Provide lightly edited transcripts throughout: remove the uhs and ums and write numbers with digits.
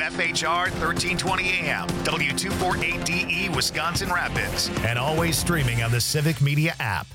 WFHR 1320 AM, W248DE Wisconsin Rapids, and always streaming on the Civic Media app.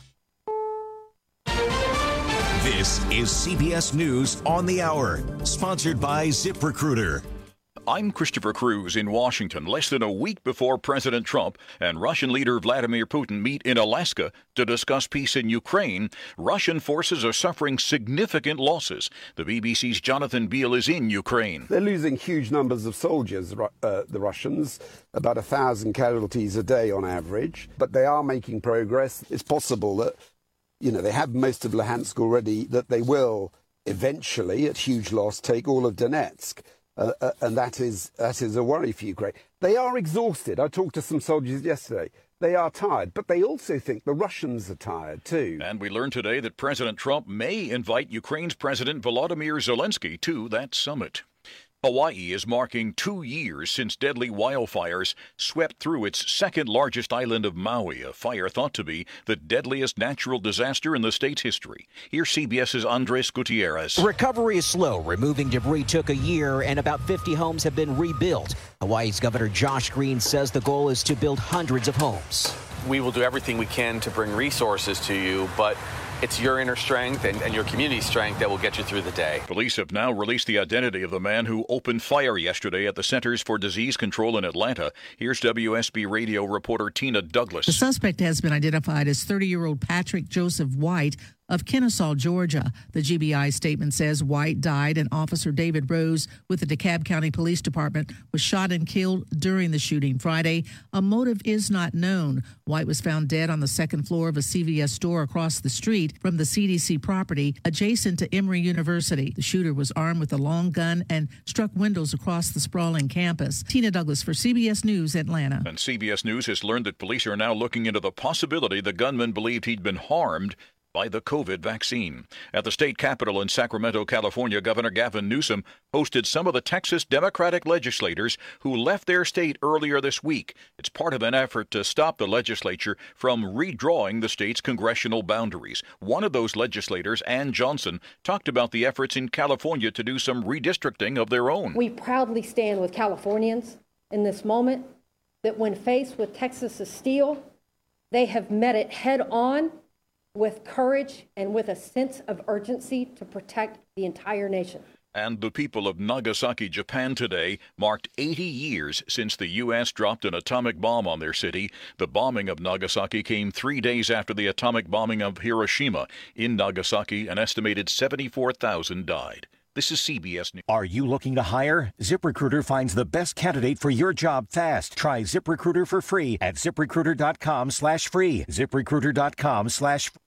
This is CBS News on the Hour, sponsored by ZipRecruiter. I'm Christopher Cruz in Washington, less than a week before President Trump and Russian leader Vladimir Putin meet in Alaska to discuss peace in Ukraine. Russian forces are suffering significant losses. The BBC's Jonathan Beale is in Ukraine. They're losing huge numbers of soldiers, the Russians, about 1,000 casualties a day on average. But they are making progress. It's possible that, they have most of Luhansk already, that they will eventually, at huge loss, take all of Donetsk. And that is a worry for Ukraine. They are exhausted. I talked to some soldiers yesterday. They are tired, but they also think the Russians are tired too. And we learned today that President Trump may invite Ukraine's President Volodymyr Zelensky to that summit. Hawaii is marking 2 years since deadly wildfires swept through its second-largest island of Maui, a fire thought to be the deadliest natural disaster in the state's history. Here's CBS's Andres Gutierrez. Recovery is slow. Removing debris took a year, and about 50 homes have been rebuilt. Hawaii's Governor Josh Green says the goal is to build hundreds of homes. We will do everything we can to bring resources to you, but it's your inner strength and your community strength that will get you through the day. Police have now released the identity of the man who opened fire yesterday at the Centers for Disease Control in Atlanta. Here's WSB Radio reporter Tina Douglas. The suspect has been identified as 30-year-old Patrick Joseph White of Kennesaw, Georgia. The GBI statement says White died and Officer David Rose with the DeKalb County Police Department was shot and killed during the shooting Friday. A motive is not known. White was found dead on the second floor of a CVS store across the street from the CDC property adjacent to Emory University. The shooter was armed with a long gun and struck windows across the sprawling campus. Tina Douglas for CBS News, Atlanta. And CBS News has learned that police are now looking into the possibility the gunman believed he'd been harmed by the COVID vaccine. At the state capitol in Sacramento, California, Governor Gavin Newsom hosted some of the Texas Democratic legislators who left their state earlier this week. It's part of an effort to stop the legislature from redrawing the state's congressional boundaries. One of those legislators, Ann Johnson, talked about the efforts in California to do some redistricting of their own. We proudly stand with Californians in this moment that when faced with Texas's steel, they have met it head on with courage and with a sense of urgency to protect the entire nation. And the people of Nagasaki, Japan today marked 80 years since the U.S. dropped an atomic bomb on their city. The bombing of Nagasaki came 3 days after the atomic bombing of Hiroshima. In Nagasaki, an estimated 74,000 died. This is CBS News. Are you looking to hire? ZipRecruiter finds the best candidate for your job fast. Try ZipRecruiter for free at ZipRecruiter.com/free. ZipRecruiter.com/free.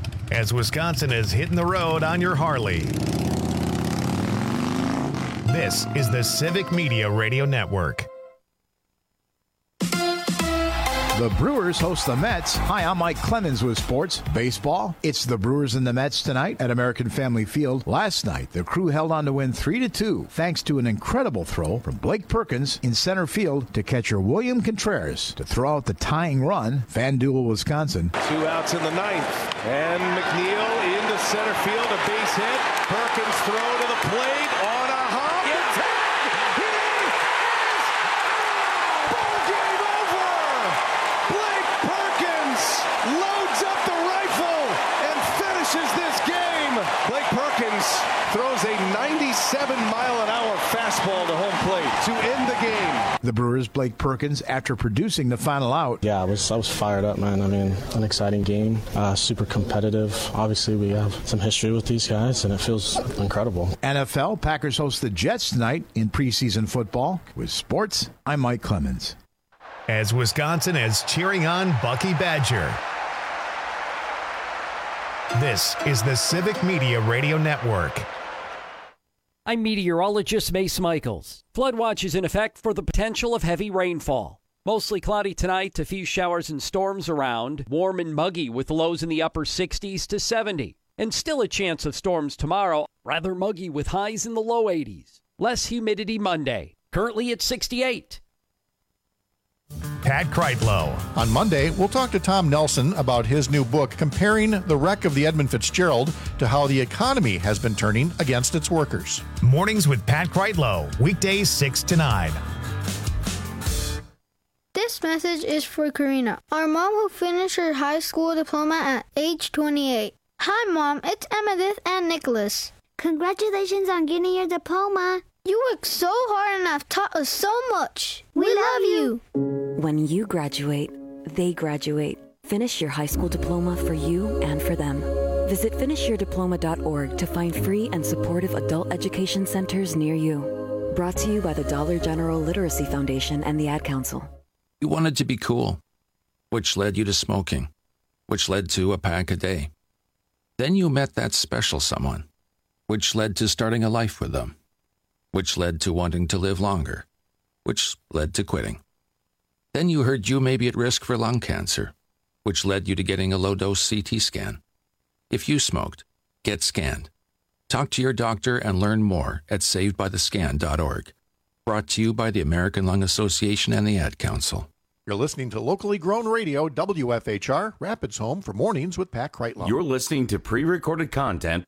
As Wisconsin is hitting the road on your Harley. This is the Civic Media Radio Network. The Brewers host the Mets. Hi, I'm Mike Clemens with sports. Baseball. It's the Brewers and the Mets tonight at American Family Field. Last night, the Crew held on to win 3-2 thanks to an incredible throw from Blake Perkins in center field to catcher William Contreras to throw out the tying run. FanDuel, Wisconsin. 2 outs in the ninth. And McNeil into center field. A base hit. Perkins throw to the plate on a hop. Blake Perkins throws a 97-mile-an-hour fastball to home plate to end the game. The Brewers' Blake Perkins, after producing the final out. Yeah, I was fired up, man. I mean, an exciting game, super competitive. Obviously, we have some history with these guys, and it feels incredible. NFL, Packers host the Jets tonight in preseason football. With sports, I'm Mike Clemens. As Wisconsin is cheering on Bucky Badger. This is the Civic Media Radio Network. I'm meteorologist Mace Michaels. Flood watch is in effect for the potential of heavy rainfall. Mostly cloudy tonight, a few showers and storms around. Warm and muggy with lows in the upper 60s to 70. And still a chance of storms tomorrow, rather muggy with highs in the low 80s. Less humidity Monday, currently at 68. Pat Kreitlow. On Monday, we'll talk to Tom Nelson about his new book comparing the wreck of the Edmund Fitzgerald to how the economy has been turning against its workers. Mornings with Pat Kreitlow, weekdays 6 to 9. This message is for Karina, our mom who finished her high school diploma at age 28. Hi, Mom. It's Emmettith and Nicholas. Congratulations on getting your diploma. You worked so hard and have taught us so much. We love you. When you graduate, they graduate. Finish your high school diploma for you and for them. Visit finishyourdiploma.org to find free and supportive adult education centers near you. Brought to you by the Dollar General Literacy Foundation and the Ad Council. You wanted to be cool, which led you to smoking, which led to a pack a day. Then you met that special someone, which led to starting a life with them, which led to wanting to live longer, which led to quitting. Then you heard you may be at risk for lung cancer, which led you to getting a low-dose CT scan. If you smoked, get scanned. Talk to your doctor and learn more at savedbythescan.org. Brought to you by the American Lung Association and the Ad Council. You're listening to locally grown radio, WFHR, Rapids Home for Mornings with Pat Kreitlow. You're listening to pre-recorded content.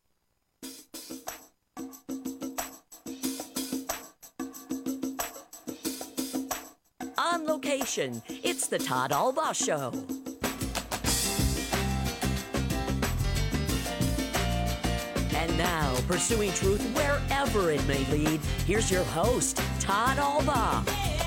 On location, it's the Todd Albaugh Show. And now, pursuing truth wherever it may lead, here's your host, Todd Albaugh.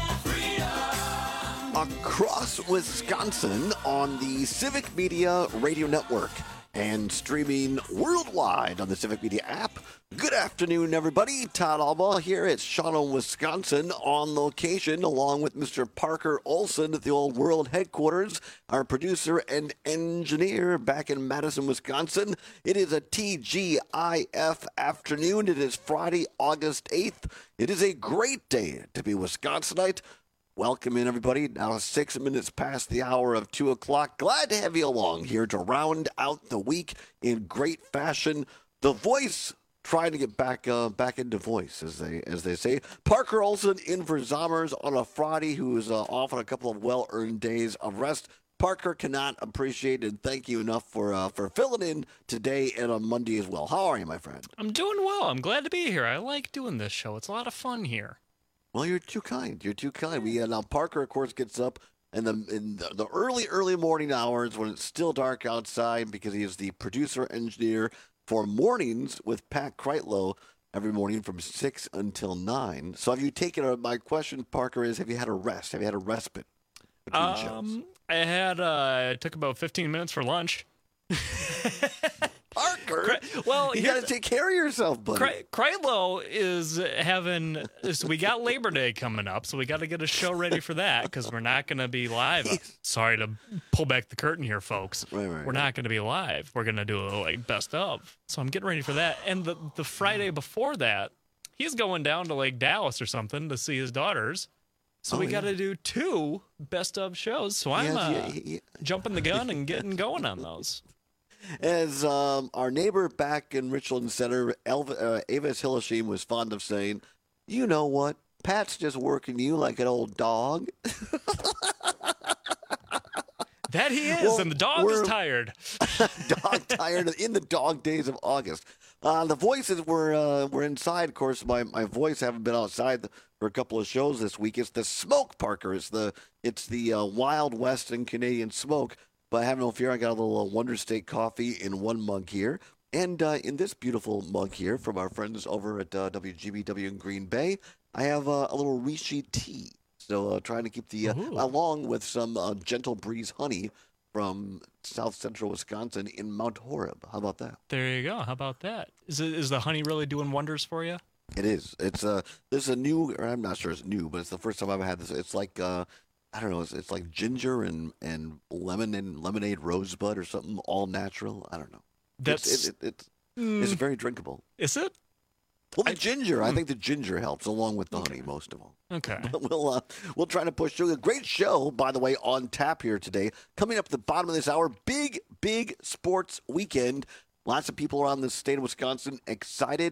Across Wisconsin on the Civic Media Radio Network and streaming worldwide on the Civic Media app. Good afternoon, everybody. Todd Albaugh here at Shawano, Wisconsin, on location, along with Mr. Parker Olson at the Old World headquarters, our producer and engineer back in Madison, Wisconsin. It is a TGIF afternoon. It is Friday, August 8th. It is a great day to be Wisconsinite. Welcome in, everybody. Now 6 minutes past the hour of 2 o'clock. Glad to have you along here to round out the week in great fashion. The Voice trying to get back into voice, as they say. Parker Olson in for Zommers on a Friday, who is off on a couple of well-earned days of rest. Parker cannot appreciate and thank you enough for filling in today and on Monday as well. How are you, my friend? I'm doing well. I'm glad to be here. I like doing this show. It's a lot of fun here. Well, you're too kind. You're too kind. Now Parker, of course, gets up in the early morning hours when it's still dark outside because he is the producer engineer for Mornings with Pat Kreitlow every morning from 6 until 9. So have you taken my question, Parker, is have you had a rest? Have you had a respite between shows? I took about 15 minutes for lunch. Parker, well, you got to take care of yourself, buddy. Kreitlow is having. So we got Labor Day coming up, so we got to get a show ready for that because we're not going to be live. Sorry to pull back the curtain here, folks. We're not going to be live. We're going to do a best of. So I'm getting ready for that. And the Friday before that, he's going down to Lake Dallas or something to see his daughters. So we got to do 2 best of shows. So I'm jumping the gun and getting going on those. As our neighbor back in Richland Center, Avis Hilleshim, was fond of saying, you know what? Pat's just working you like an old dog. That he is, and the dog is tired. Dog tired in the dog days of August. The Voices were inside. Of course, my voice haven't been outside for a couple of shows this week. It's the smoke, Parker. It's the Wild West and Canadian smoke. But have no fear, I got a little Wonder State coffee in one mug here. And in this beautiful mug here from our friends over at WGBW in Green Bay, I have a little Rishi tea. So trying to keep the, along with some Gentle Breeze honey from south central Wisconsin in Mount Horeb. How about that? There you go. How about that? Is the honey really doing wonders for you? It is. It's this is a new, or I'm not sure it's new, but it's the first time I've had this. It's like I don't know. It's like ginger and lemon and lemonade rosebud or something, all natural. I don't know. It's very drinkable. Is it? Well, the ginger. I think the ginger helps along with the honey most of all. Okay. But we'll try to push through. A great show, by the way, on tap here today. Coming up at the bottom of this hour, big sports weekend. Lots of people around the state of Wisconsin excited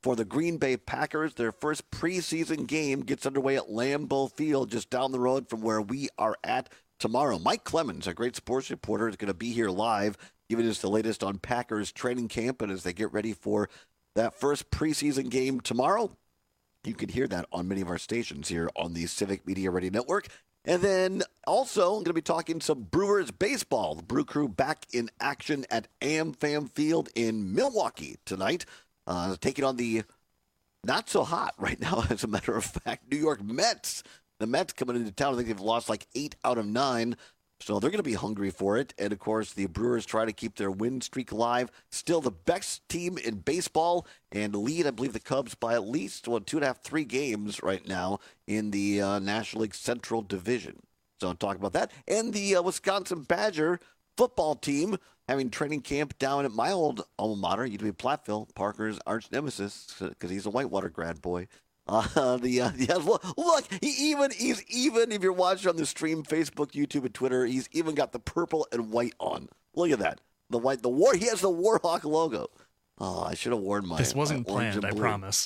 for the Green Bay Packers. Their first preseason game gets underway at Lambeau Field, just down the road from where we are at tomorrow. Mike Clemens, a great sports reporter, is going to be here live, giving us the latest on Packers training camp and as they get ready for that first preseason game tomorrow. You can hear that on many of our stations here on the Civic Media Radio Network. And then also, I'm going to be talking some Brewers baseball. The Brew Crew back in action at AmFam Field in Milwaukee tonight, taking on the not so hot right now, as a matter of fact, New York Mets. The Mets coming into town, I think they've lost like 8 out of 9. So they're going to be hungry for it. And, of course, the Brewers try to keep their win streak alive. Still the best team in baseball and lead, I believe, the Cubs by at least 2.5, 3 games right now in the National League Central Division. So I'll talk about that. And the Wisconsin Badger football team having training camp down at my old alma mater, UW Platteville, Parker's arch nemesis, because he's a Whitewater grad boy. Look, he's even if you're watching on the stream, Facebook, YouTube, and Twitter, he's even got the purple and white on. Look at that, the white, he has the Warhawk logo. Oh, I should have worn my. This wasn't planned, I promise.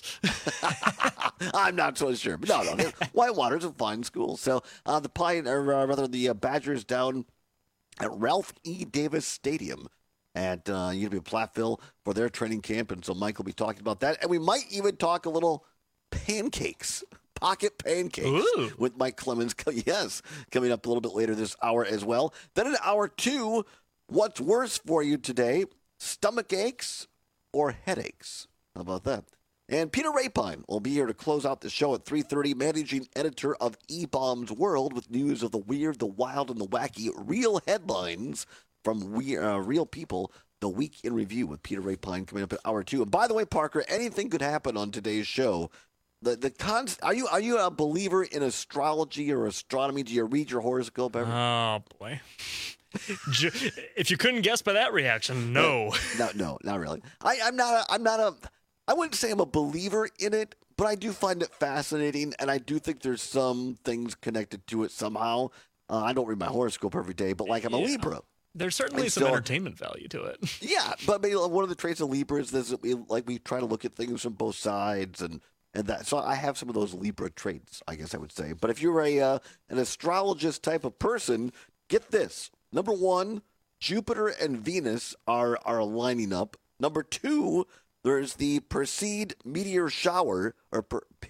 I'm not so sure, but no, Whitewater's a fine school. So the Badgers down at Ralph E. Davis Stadium at UW Platteville for their training camp, and so Mike will be talking about that, and we might even talk a little pancakes, pocket pancakes. Ooh. With Mike Clemens. Yes, coming up a little bit later this hour as well. Then in hour 2, what's worse for you today, stomach aches or headaches? How about that? And Peter Rapine will be here to close out the show at 3:30, managing editor of E-Bombs World, with news of the weird, the wild, and the wacky, real headlines from real people. The Week in Review with Peter Rapine coming up at hour 2. And by the way, Parker, anything could happen on today's show. Are you a believer in astrology or astronomy? Do you read your horoscope ever? Oh boy! If you couldn't guess by that reaction, no. No, not really. I wouldn't say I'm a believer in it, but I do find it fascinating, and I do think there's some things connected to it somehow. I don't read my horoscope every day, but I'm a Libra. There's certainly some entertainment value to it. Yeah, but maybe one of the traits of Libra is that we try to look at things from both sides, and that. So I have some of those Libra traits, I guess I would say. But if you're an astrologist type of person, get this. Number 1, Jupiter and Venus are lining up. Number 2, there's the Perseid meteor shower, or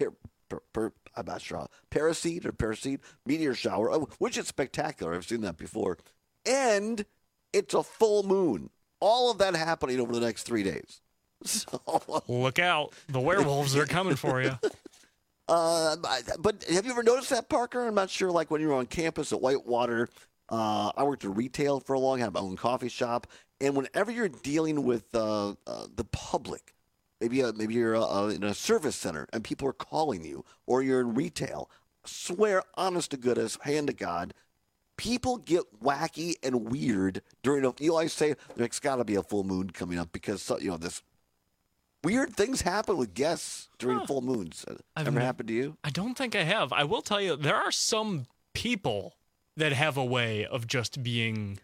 I'm not sure, Perseid meteor shower, which is spectacular. I've seen that before. And it's a full moon. All of that happening over the next 3 days. So, look out. The werewolves are coming for you. But have you ever noticed that, Parker? I'm not sure, when you were on campus at Whitewater, I worked in retail for a long time, had my own coffee shop. And whenever you're dealing with the public, maybe you're in a service center and people are calling you, or you're in retail, swear, honest to goodness, hand to God, people get wacky and weird during you always say there's got to be a full moon coming up because this weird things happen with guests during full moons. Ever happened to you? I don't think I have. I will tell you, there are some people that have a way of just being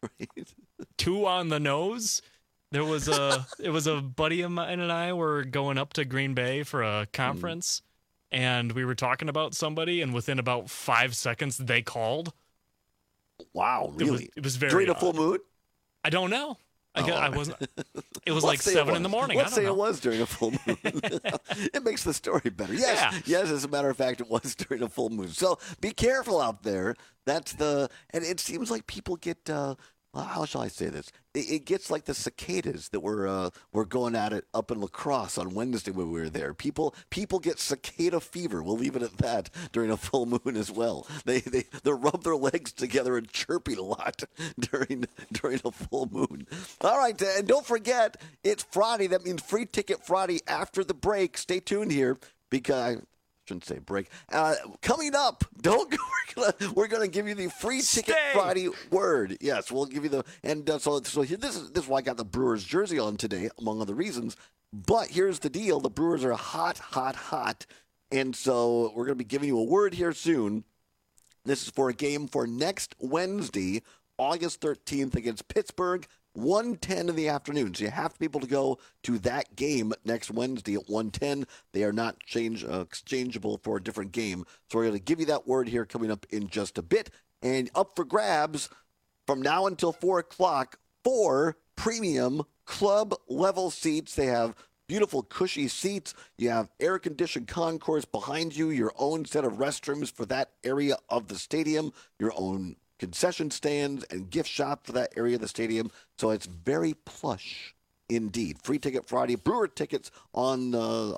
too on the nose. It was a buddy of mine and I were going up to Green Bay for a conference, and we were talking about somebody, and within about 5 seconds they called. Wow, really? It was very during a odd. full moon? I don't know. I wasn't. It was like 7 in the morning. Let's say it was during a full moon. It makes the story better. Yes, as a matter of fact, it was during a full moon. So be careful out there. And it seems like people get. How shall I say this? It gets like the cicadas that were going at it up in La Crosse on Wednesday when we were there. People get cicada fever. We'll leave it at that during a full moon as well. They rub their legs together and chirping a lot during a full moon. All right, and don't forget it's Friday. That means Free Ticket Friday after the break. Stay tuned here because. Shouldn't say break. Coming up, we're gonna give you the Free Ticket Friday word. Yes, we'll give you so here, this is why I got the Brewers jersey on today, among other reasons. But here's the deal: the Brewers are hot, and so we're gonna be giving you a word here soon. This is for a game for next Wednesday, August 13th against Pittsburgh. 1:10 in the afternoon. So you have to be able to go to that game next Wednesday at 1:10. They are not exchangeable for a different game. So we're going to give you that word here coming up in just a bit. And up for grabs from now until 4 o'clock, 4 premium club-level seats. They have beautiful, cushy seats. You have air-conditioned concourse behind you, your own set of restrooms for that area of the stadium, your own concession stands and gift shop for that area of the stadium. So it's very plush indeed. Free Ticket Friday, Brewer tickets on the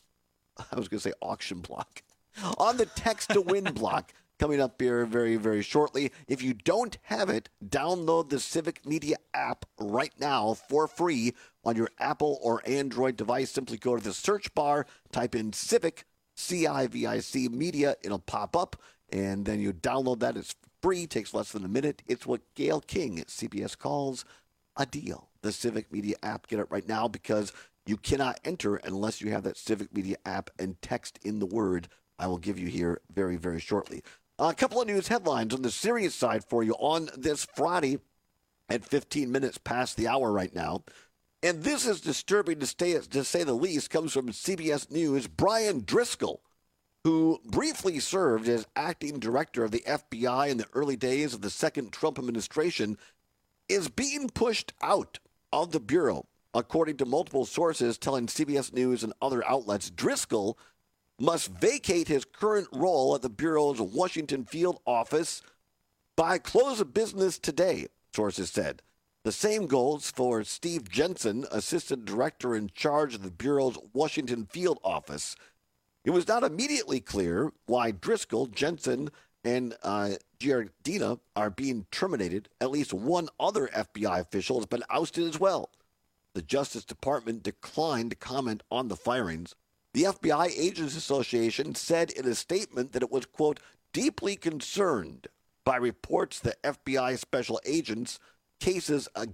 I was going to say auction block, on the text to win block coming up here very, very shortly. If you don't have it, download the Civic Media app right now for free on your Apple or Android device. Simply go to the search bar, type in Civic, CIVIC Media. It'll pop up, and then you download that. It's free, takes less than a minute. It's what Gail King at CBS calls a deal. The Civic Media app. Get it right now because you cannot enter unless you have that Civic Media app and text in the word I will give you here very, very shortly. A couple of news headlines on the serious side for you on this Friday at 15 minutes past the hour right now. And this is disturbing to say the least. Comes from CBS News. Brian Driscoll, who briefly served as acting director of the FBI in the early days of the second Trump administration, is being pushed out of the Bureau. According to multiple sources telling CBS News and other outlets, Driscoll must vacate his current role at the Bureau's Washington field office by close of business today, sources said. The same goes for Steve Jensen, assistant director in charge of the Bureau's Washington field office. It was not immediately clear why Driscoll, Jensen, and Giardina are being terminated. At least one other FBI official has been ousted as well. The Justice Department declined to comment on the firings. The FBI Agents Association said in a statement that it was, quote, deeply concerned by reports that FBI special agents, case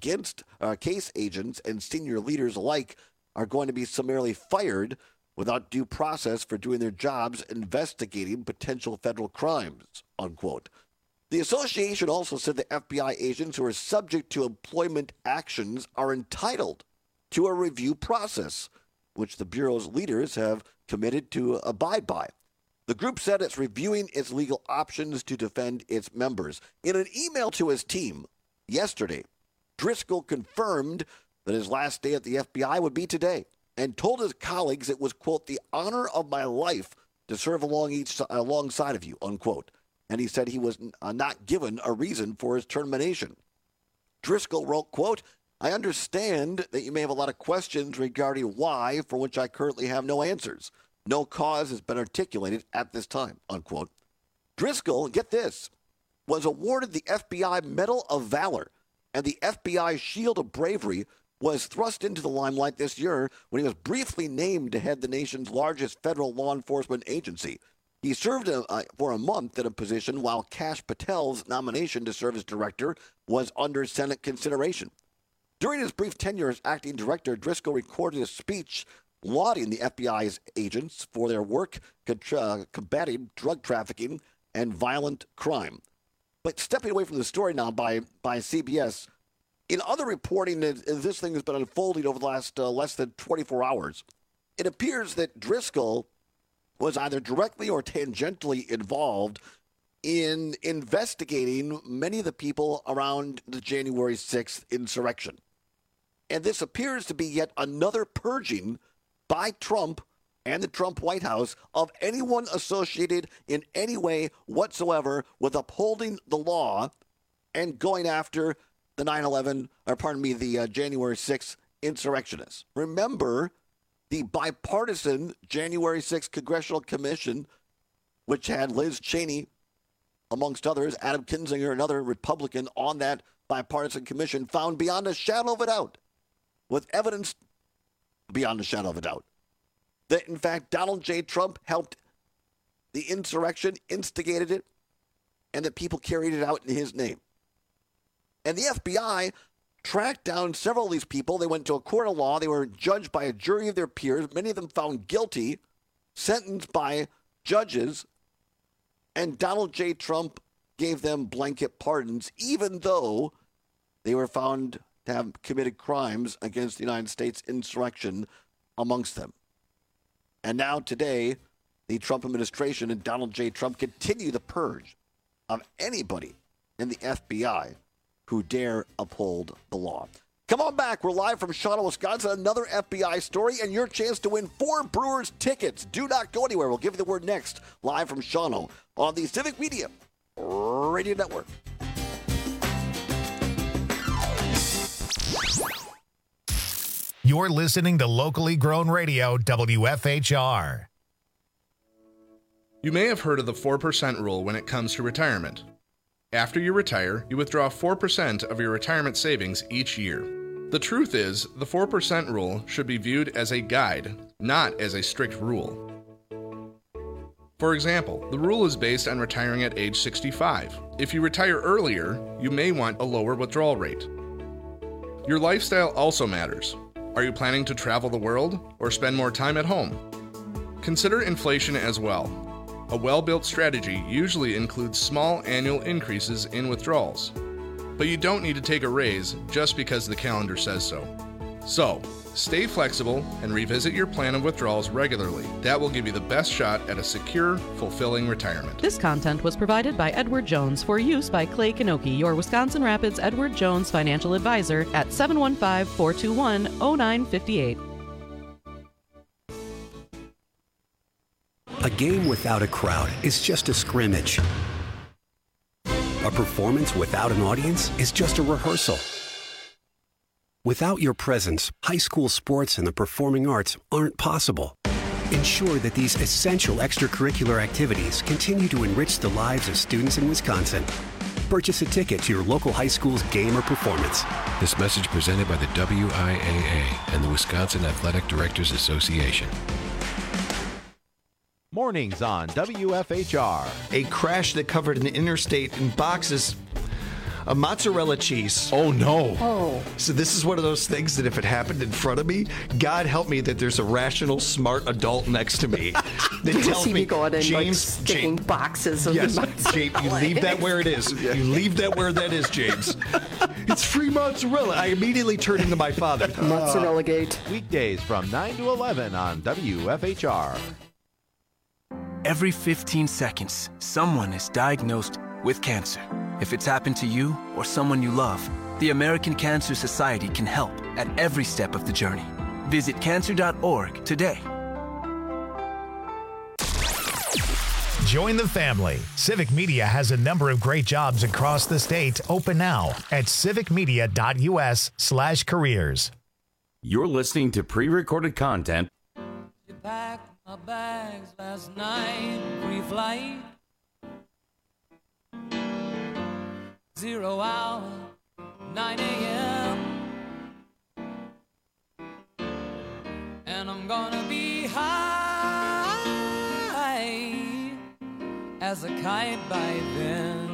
agents, and senior leaders alike are going to be summarily fired without due process for doing their jobs investigating potential federal crimes, unquote. The association also said that FBI agents who are subject to employment actions are entitled to a review process, which the Bureau's leaders have committed to abide by. The group said it's reviewing its legal options to defend its members. In an email to his team yesterday, Driscoll confirmed that his last day at the FBI would be today and told his colleagues it was, quote, the honor of my life to serve alongside of you, unquote. And he said he was not given a reason for his termination. Driscoll wrote, quote, I understand that you may have a lot of questions regarding why, for which I currently have no answers. No cause has been articulated at this time, unquote. Driscoll, get this, was awarded the FBI Medal of Valor, and the FBI Shield of Bravery was thrust into the limelight this year when he was briefly named to head the nation's largest federal law enforcement agency. He served for a month in a position while Kash Patel's nomination to serve as director was under Senate consideration. During his brief tenure as acting director, Driscoll recorded a speech lauding the FBI's agents for their work combating drug trafficking and violent crime. But stepping away from the story now by CBS, in other reporting, as this thing has been unfolding over the last less than 24 hours, it appears that Driscoll was either directly or tangentially involved in investigating many of the people around the January 6th insurrection. And this appears to be yet another purging by Trump and the Trump White House of anyone associated in any way whatsoever with upholding the law and going after the the January 6th insurrectionists. Remember, the bipartisan January 6th Congressional Commission, which had Liz Cheney, amongst others, Adam Kinzinger, another Republican on that bipartisan commission, found beyond a shadow of a doubt, with evidence beyond a shadow of a doubt, that in fact Donald J. Trump helped the insurrection, instigated it, and that people carried it out in his name. And the FBI tracked down several of these people. They went to a court of law. They were judged by a jury of their peers, many of them found guilty, sentenced by judges, and Donald J. Trump gave them blanket pardons, even though they were found to have committed crimes against the United States, insurrection amongst them. And now today, the Trump administration and Donald J. Trump continue the purge of anybody in the FBI who dare uphold the law. Come on back. We're live from Shawano, Wisconsin. Another FBI story and your chance to win 4 Brewers tickets. Do not go anywhere. We'll give you the word next. Live from Shawano on the Civic Media Radio Network. You're listening to locally grown radio, WFHR. You may have heard of the 4% rule when it comes to retirement. After you retire, you withdraw 4% of your retirement savings each year. The truth is, the 4% rule should be viewed as a guide, not as a strict rule. For example, the rule is based on retiring at age 65. If you retire earlier, you may want a lower withdrawal rate. Your lifestyle also matters. Are you planning to travel the world or spend more time at home? Consider inflation as well. A well-built strategy usually includes small annual increases in withdrawals. But you don't need to take a raise just because the calendar says so. So, stay flexible and revisit your plan of withdrawals regularly. That will give you the best shot at a secure, fulfilling retirement. This content was provided by Edward Jones for use by Clay Kanoki, your Wisconsin Rapids Edward Jones financial advisor at 715-421-0958. A game without a crowd is just a scrimmage. A performance without an audience is just a rehearsal. Without your presence, high school sports and the performing arts aren't possible. Ensure that these essential extracurricular activities continue to enrich the lives of students in Wisconsin. Purchase a ticket to your local high school's game or performance. This message presented by the WIAA and the Wisconsin Athletic Directors Association. Mornings on WFHR. A crash that covered an interstate in boxes of mozzarella cheese. Oh, no. Oh. So this is one of those things that if it happened in front of me, God help me that there's a rational, smart adult next to me that tells me, James, sticking boxes of yes, mozzarella. James, you leave that where it is. You leave that where that is, James. It's free mozzarella. I immediately turned into my father. Mozzarella Gate. Weekdays from 9 to 11 on WFHR. Every 15 seconds, someone is diagnosed with cancer. If it's happened to you or someone you love, the American Cancer Society can help at every step of the journey. Visit cancer.org today. Join the family. Civic Media has a number of great jobs across the state open now at civicmedia.us/careers. You're listening to pre-recorded content. You packed my bags last night, pre-flight. 0 hour, 9 a.m. And I'm gonna be high as a kite by then.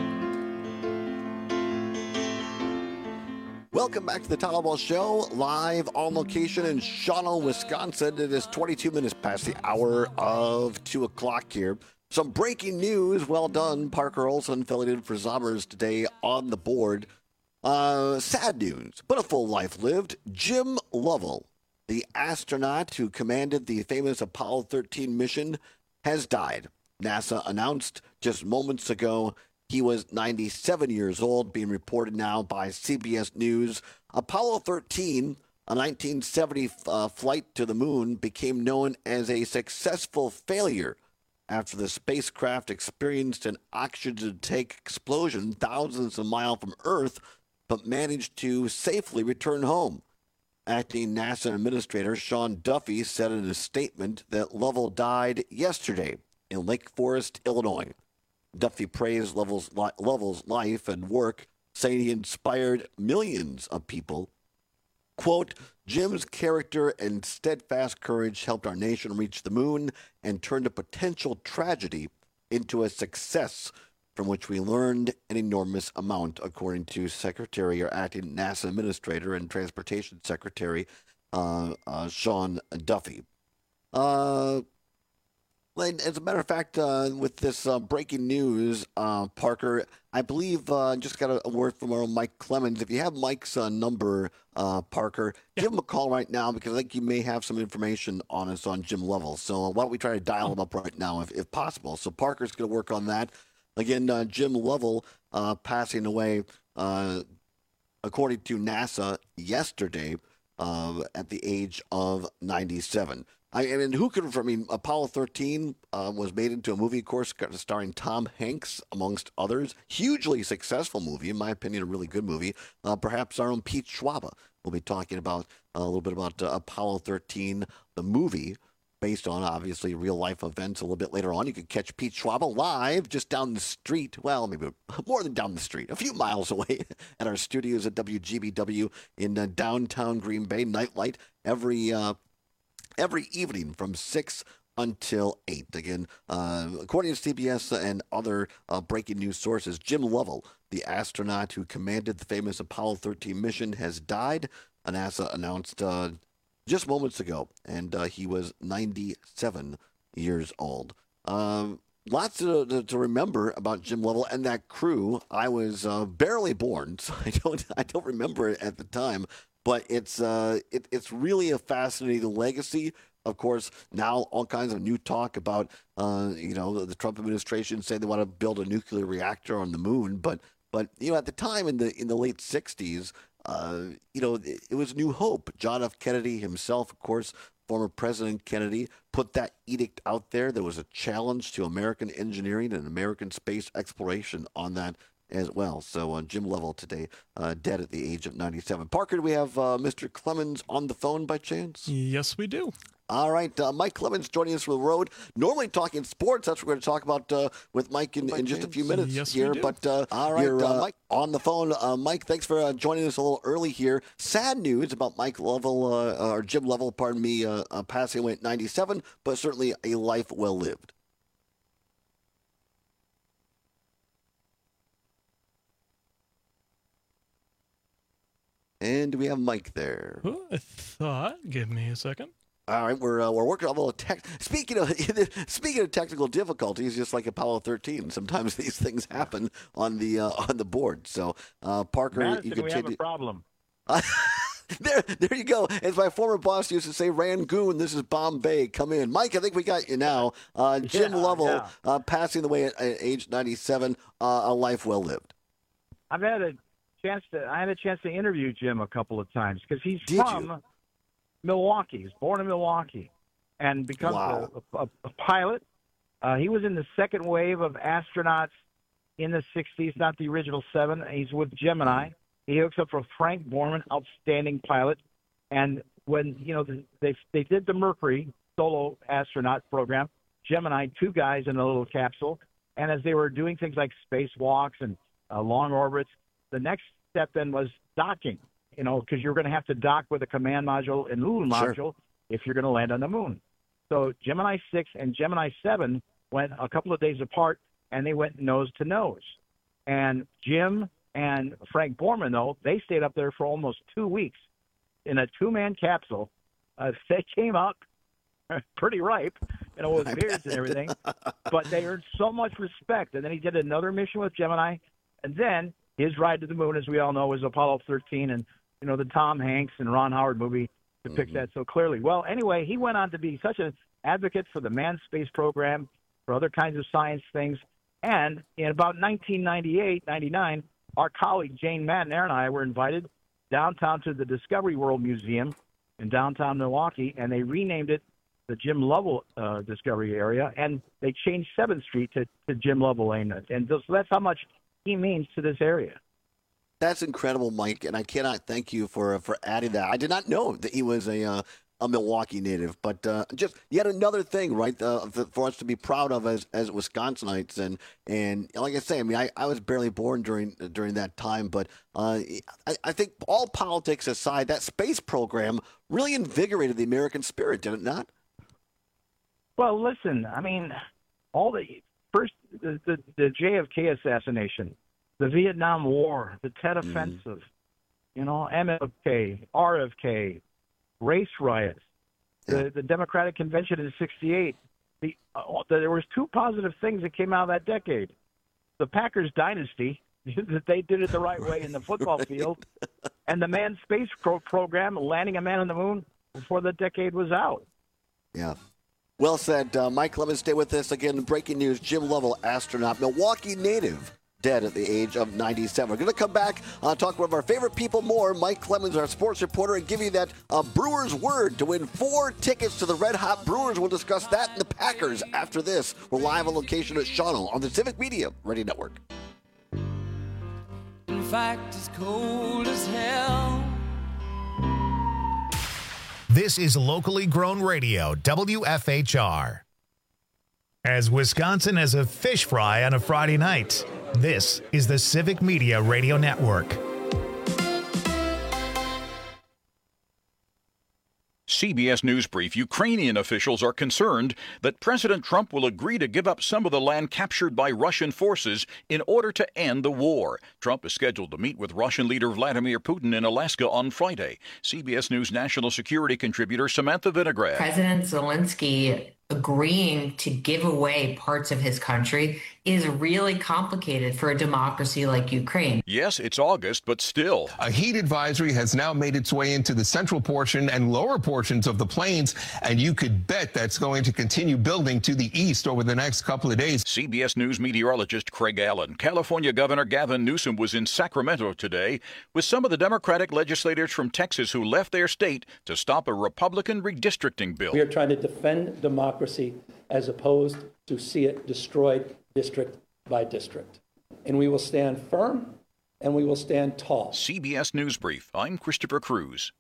Welcome back to the Todd Ball Show, live on location in Shawano, Wisconsin. It is 22 minutes past the hour of 2 o'clock here. Some breaking news. Well done, Parker Olson, filling in for Zommers today on the board. Sad news, but a full life lived. Jim Lovell, the astronaut who commanded the famous Apollo 13 mission, has died. NASA announced just moments ago he was 97 years old, being reported now by CBS News. Apollo 13, a 1970 flight to the moon, became known as a successful failure after the spacecraft experienced an oxygen tank explosion thousands of miles from Earth, but managed to safely return home. Acting NASA Administrator Sean Duffy said in a statement that Lovell died yesterday in Lake Forest, Illinois. Duffy praised Lovell's life and work, saying he inspired millions of people. Quote, Jim's character and steadfast courage helped our nation reach the moon and turned a potential tragedy into a success from which we learned an enormous amount, according to Secretary or Acting NASA Administrator and Transportation Secretary Sean Duffy. Let's Well, as a matter of fact, with this breaking news, Parker, I believe just got a word from our own Mike Clemens. If you have Mike's number, Parker, give him a call right now because I think you may have some information on us on Jim Lovell. So why don't we try to dial him up right now if possible? So Parker's going to work on that. Again, Jim Lovell passing away, according to NASA yesterday, at the age of 97. I mean, Apollo 13 was made into a movie, of course, starring Tom Hanks, amongst others. Hugely successful movie, in my opinion, a really good movie. Perhaps our own Pete Schwaba will be talking about a little bit about Apollo 13, the movie, based on, obviously, real-life events a little bit later on. You can catch Pete Schwaba live just down the street. Well, maybe more than down the street, a few miles away at our studios at WGBW in downtown Green Bay. Nightlight every evening from 6 until 8. Again, according to CBS and other breaking news sources, Jim Lovell, the astronaut who commanded the famous Apollo 13 mission, has died. NASA announced just moments ago, and he was 97 years old. Lots to remember about Jim Lovell and that crew. I was barely born, so I don't remember it at the time. But it's really a fascinating legacy. Of course, now all kinds of new talk about the Trump administration saying they want to build a nuclear reactor on the moon. But at the time in the late 60s, it was New Hope. John F. Kennedy himself, of course, former President Kennedy, put that edict out there. There was a challenge to American engineering and American space exploration on that as well. So Jim Lovell today, dead at the age of 97. Parker, do we have Mr. Clemens on the phone by chance? Yes, we do. All right, Mike Clemens joining us from the road. Normally talking sports. That's what we're going to talk about with Mike in just a few minutes here. But all right, Mike on the phone. Mike, thanks for joining us a little early here. Sad news about Mike Lovell, or Jim Lovell, pardon me, passing away at 97, but certainly a life well lived. And do we have Mike there? I thought. Give me a second. All right, we're working on a little tech. Speaking of technical difficulties, just like Apollo 13, sometimes these things happen on the board. So Parker, Madison, you can we have a problem. There you go. As my former boss used to say, Rangoon, this is Bombay. Come in, Mike. I think we got you now. Jim Lovell passing away at age 97. A life well lived. I had a chance to interview Jim a couple of times because he's from Milwaukee. He's born in Milwaukee and becomes a pilot. He was in the second wave of astronauts in the 60s, not the original 7. He's with Gemini. He hooks up for Frank Borman, outstanding pilot. And when they did the Mercury solo astronaut program, Gemini, 2 guys in a little capsule. And as they were doing things like spacewalks and long orbits, the next step then was docking. Because you're going to have to dock with a command module and Luna module if you're going to land on the moon. So Gemini 6 and Gemini 7 went a couple of days apart, and they went nose to nose. And Jim and Frank Borman, though, they stayed up there for almost 2 weeks in a 2-man capsule. They came out pretty ripe, with beards and everything. But they earned so much respect. And then he did another mission with Gemini. And then his ride to the moon, as we all know, was Apollo 13. And the Tom Hanks and Ron Howard movie depicts that so clearly. Well, anyway, he went on to be such an advocate for the manned space program, for other kinds of science things. And in about 1998, 99, our colleague Jane Madden and I were invited downtown to the Discovery World Museum in downtown Milwaukee, and they renamed it the Jim Lovell Discovery Area, and they changed 7th Street to Jim Lovell Lane. And so that's how much he means to this area. That's incredible, Mike, and I cannot thank you for adding that. I did not know that he was a Milwaukee native, but just yet another thing, right, for us to be proud of as Wisconsinites. And like I say, I mean, I was barely born during that time, but I think all politics aside, that space program really invigorated the American spirit, did it not? Well, listen, I mean, all the JFK assassination, the Vietnam War, the Tet Offensive, MLK, RFK, race riots, the Democratic Convention in '68, there was two positive things that came out of that decade. The Packers dynasty, that they did it the right way in the football field, and the manned space program, landing a man on the moon before the decade was out. Yeah. Well said. Mike Clemens, stay with us. Again, breaking news, Jim Lovell, astronaut, Milwaukee native, dead at the age of 97. We're going to come back, talk about our favorite people more. Mike Clemens, our sports reporter, and give you that Brewers word to win 4 tickets to the Red Hot Brewers. We'll discuss that and the Packers after this. We're live on location at Shawano on the Civic Media Radio Network. In fact, it's cold as hell. This is locally grown radio, WFHR. As Wisconsin has a fish fry on a Friday night, this is the Civic Media Radio Network. CBS News Brief. Ukrainian officials are concerned that President Trump will agree to give up some of the land captured by Russian forces in order to end the war. Trump is scheduled to meet with Russian leader Vladimir Putin in Alaska on Friday. CBS News national security contributor Samantha Vinograd. President Zelensky agreeing to give away parts of his country is really complicated for a democracy like Ukraine. Yes, it's August, but still. A heat advisory has now made its way into the central portion and lower portions of the plains, and you could bet that's going to continue building to the east over the next couple of days. CBS News meteorologist Craig Allen. California Governor Gavin Newsom was in Sacramento today with some of the Democratic legislators from Texas who left their state to stop a Republican redistricting bill. We are trying to defend democracy as opposed to see it destroyed district by district. And we will stand firm and we will stand tall. CBS News Brief. I'm Christopher Cruz.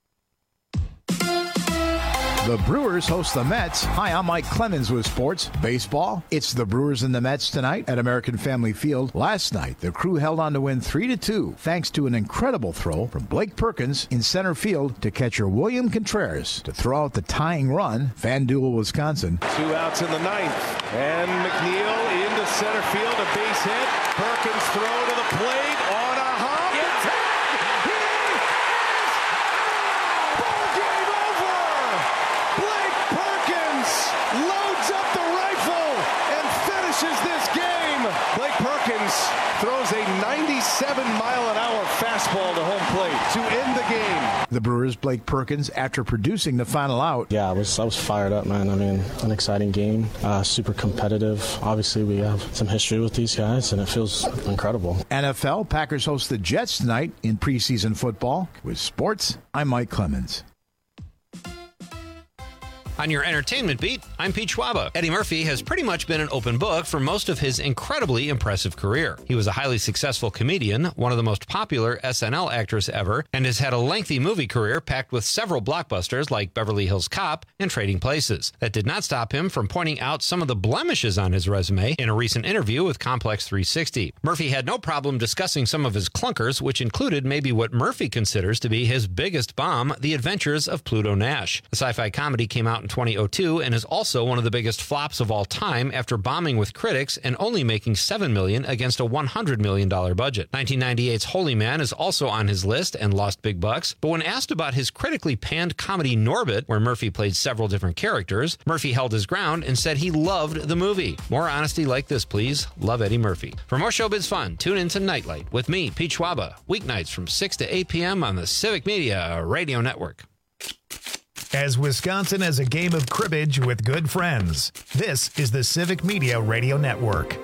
The Brewers host the Mets. Hi, I'm Mike Clemens with sports. Baseball. It's the Brewers and the Mets tonight at American Family Field. Last night, the Crew held on to win 3-2 thanks to an incredible throw from Blake Perkins in center field to catcher William Contreras to throw out the tying run. FanDuel, Wisconsin. 2 outs in the ninth. And McNeil into center field, a base hit. Perkins throw to the plate on a hop. Throws a 97-mile-an-hour fastball to home plate to end the game. The Brewers' Blake Perkins, after producing the final out. Yeah, I was fired up, man. I mean, an exciting game, super competitive. Obviously, we have some history with these guys, and it feels incredible. NFL, Packers host the Jets tonight in preseason football. With sports, I'm Mike Clemens. On your entertainment beat, I'm Pete Schwaba. Eddie Murphy has pretty much been an open book for most of his incredibly impressive career. He was a highly successful comedian, one of the most popular SNL actors ever, and has had a lengthy movie career packed with several blockbusters like Beverly Hills Cop and Trading Places. That did not stop him from pointing out some of the blemishes on his resume in a recent interview with Complex 360. Murphy had no problem discussing some of his clunkers, which included maybe what Murphy considers to be his biggest bomb, The Adventures of Pluto Nash. The sci-fi comedy came out in 2002 and is also one of the biggest flops of all time after bombing with critics and only making $7 million against a $100 million budget. 1998's Holy Man is also on his list and lost big bucks, but when asked about his critically panned comedy Norbit, where Murphy played several different characters, Murphy held his ground and said he loved the movie. More honesty like this, please. Love Eddie Murphy. For more showbiz fun, tune in to Nightlight with me, Pete Schwaba, weeknights from 6 to 8 p.m. on the Civic Media Radio Network. As Wisconsin has a game of cribbage with good friends, this is the Civic Media Radio Network.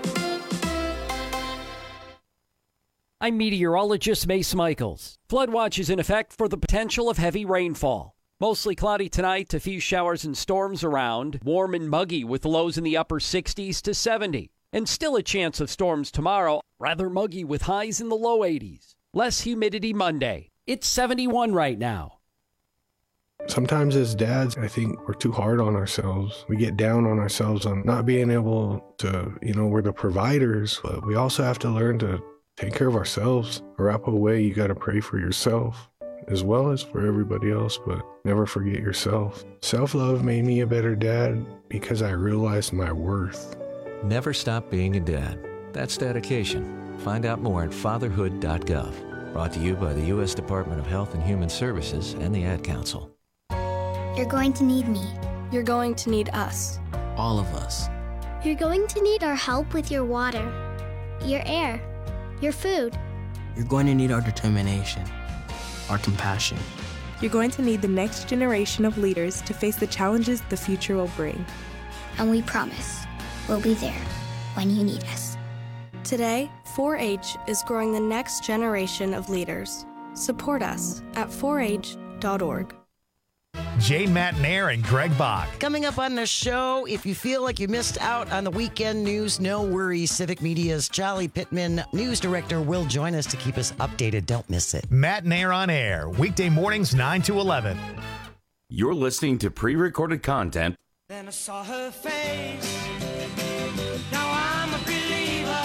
I'm meteorologist Mace Michaels. Flood watch is in effect for the potential of heavy rainfall. Mostly cloudy tonight, a few showers and storms around. Warm and muggy with lows in the upper 60s to 70. And still a chance of storms tomorrow, rather muggy with highs in the low 80s. Less humidity Monday. It's 71 right now. Sometimes as dads, I think we're too hard on ourselves. We get down on ourselves on not being able to, we're the providers, but we also have to learn to take care of ourselves. Wrap away, you got to pray for yourself as well as for everybody else, but never forget yourself. Self-love made me a better dad because I realized my worth. Never stop being a dad. That's dedication. Find out more at fatherhood.gov. Brought to you by the U.S. Department of Health and Human Services and the Ad Council. You're going to need me. You're going to need us. all of us. You're going to need our help with your water, your air, your food. You're going to need our determination, our compassion. You're going to need the next generation of leaders to face the challenges the future will bring. And we promise we'll be there when you need us. Today, 4-H is growing the next generation of leaders. Support us at 4h.org. Jay Matnair and Greg Bach. Coming up on the show, if you feel like you missed out on the weekend news, no worries. Civic Media's Charlie Pittman, news director, will join us to keep us updated. Don't miss it. Matnair on air, weekday mornings 9 to 11. You're listening to pre-recorded content. Then I saw her face. Now I'm a believer.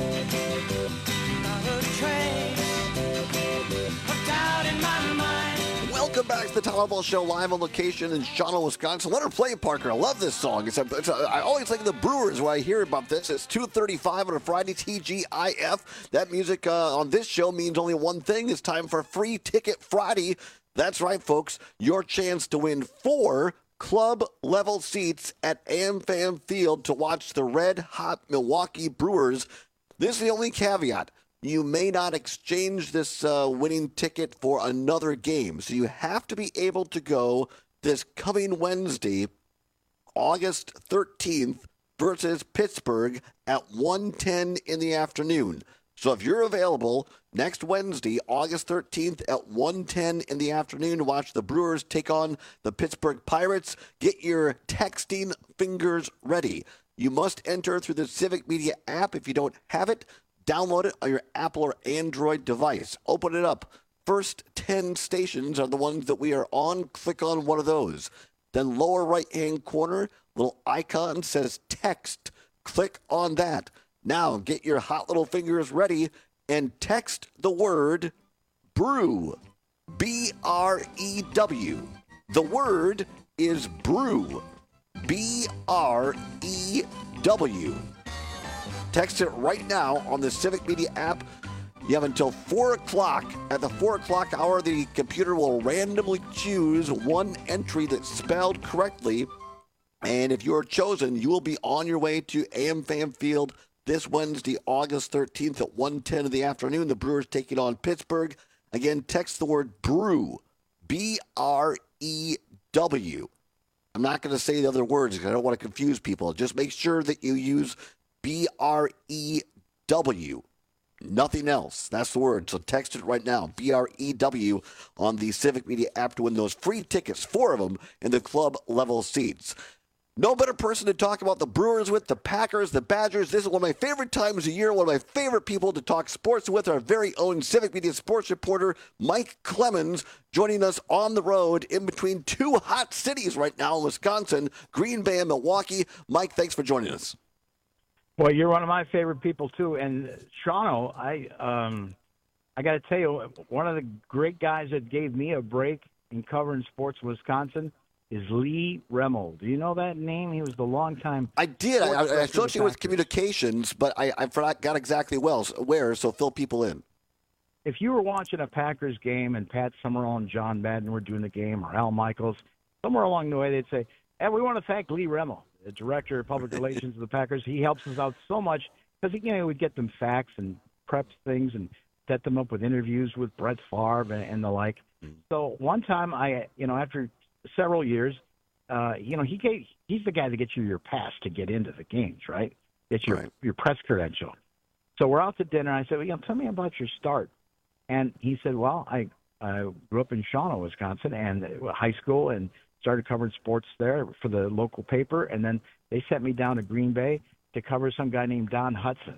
Not a trace of doubt in my mind. Welcome back to the Todd Ball Show, live on location in Shawano, Wisconsin. Let her play, Parker. I love this song. I always think of the Brewers when I hear about this. It's 2:35 on a Friday, TGIF. That music on this show means only one thing. It's time for Free Ticket Friday. That's right, folks. Your chance to win 4 club-level seats at AmFam Field to watch the red-hot Milwaukee Brewers. This is the only caveat. You may not exchange this winning ticket for another game. So you have to be able to go this coming Wednesday, August 13th, versus Pittsburgh at 1:10 in the afternoon. So if you're available next Wednesday, August 13th at 1:10 in the afternoon to watch the Brewers take on the Pittsburgh Pirates, get your texting fingers ready. You must enter through the Civic Media app. If you don't have it, download it on your Apple or Android device. Open it up. First 10 stations are the ones that we are on. Click on one of those. Then lower right-hand corner, little icon says text. Click on that. Now get your hot little fingers ready and text the word brew. B-R-E-W. The word is brew. B-R-E-W. Text it right now on the Civic Media app. You have until 4 o'clock. At the 4 o'clock hour, the computer will randomly choose one entry that's spelled correctly. And if you're chosen, you will be on your way to AmFam Field this Wednesday, August 13th at 1:10 in the afternoon. The Brewers taking on Pittsburgh. Again, text the word brew. B-R-E-W. I'm not going to say the other words because I don't want to confuse people. Just make sure that you use B-R-E-W. Nothing else. That's the word. So text it right now. B-R-E-W on the Civic Media app to win those free tickets, 4 of them, in the club level seats. No better person to talk about the Brewers with, the Packers, the Badgers. This is one of my favorite times of year, one of my favorite people to talk sports with, our very own Civic Media sports reporter, Mike Clemens, joining us on the road in between 2 hot cities right now in Wisconsin, Green Bay and Milwaukee. Mike, thanks for joining us. Well, you're one of my favorite people, too. And, Shawano, I got to tell you, one of the great guys that gave me a break in covering sports in Wisconsin is Lee Remmel. Do you know that name? He was the longtime. I did. I associated with communications, but I forgot exactly where, so fill people in. If you were watching a Packers game and Pat Summerall and John Madden were doing the game, or Al Michaels, somewhere along the way they'd say, hey, we want to thank Lee Remmel, the director of public relations of the Packers. He helps us out so much because he would get them facts and prep things and set them up with interviews with Brett Favre and the like. So one time after several years, he's the guy that gets you your pass to get into the games, right? It's your press credential. So we're out to dinner. I said, well, tell me about your start. And he said, well, I grew up in Shawano, Wisconsin, and high school, and started covering sports there for the local paper. And then they sent me down to Green Bay to cover some guy named Don Hudson.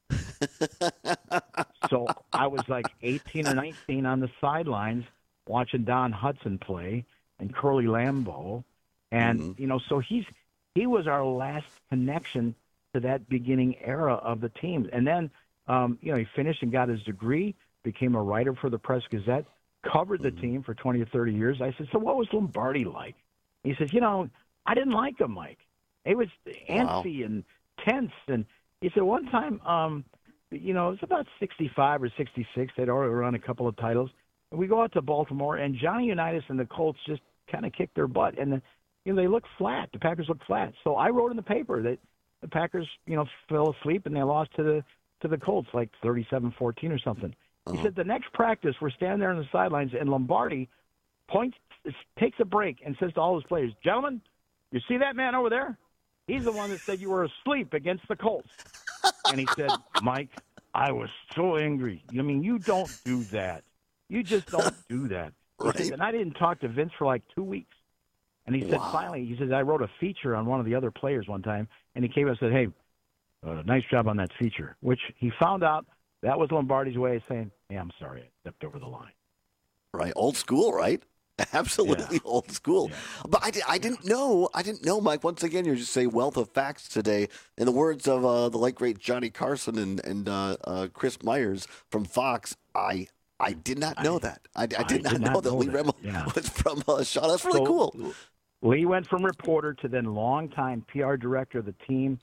So I was like 18 or 19 on the sidelines watching Don Hudson play and Curly Lambeau. And, so he was our last connection to that beginning era of the team. And then, he finished and got his degree, became a writer for the Press-Gazette, covered the team for 20 or 30 years. I said, so what was Lombardi like? He says, I didn't like him, Mike. It was antsy and tense. And he said one time, it was about 65 or 66. They'd already run a couple of titles. And we go out to Baltimore, and Johnny Unitas and the Colts just kind of kicked their butt. And they look flat. The Packers look flat. So I wrote in the paper that the Packers, fell asleep and they lost to the Colts like 37-14 or something. He said the next practice, we're standing there on the sidelines, and Lombardi takes a break and says to all his players, "Gentlemen, you see that man over there? He's the one that said you were asleep against the Colts." And he said, "Mike, I was so angry. You don't do that. You just don't do that." He said, and I didn't talk to Vince for like 2 weeks. And he said, finally, he said, I wrote a feature on one of the other players one time, and he came and said, "Hey, nice job on that feature," which he found out that was Lombardi's way of saying, "Hey, I'm sorry, I stepped over the line." Right. Old school, right? Absolutely old school. Yeah. But I didn't know, Mike. Once again, you're just a wealth of facts today. In the words of the late, great Johnny Carson and Chris Myers from Fox, I did not know that. I did not know that Lee Remmel was from Shaw. That's really cool. Lee went from reporter to then longtime PR director of the team.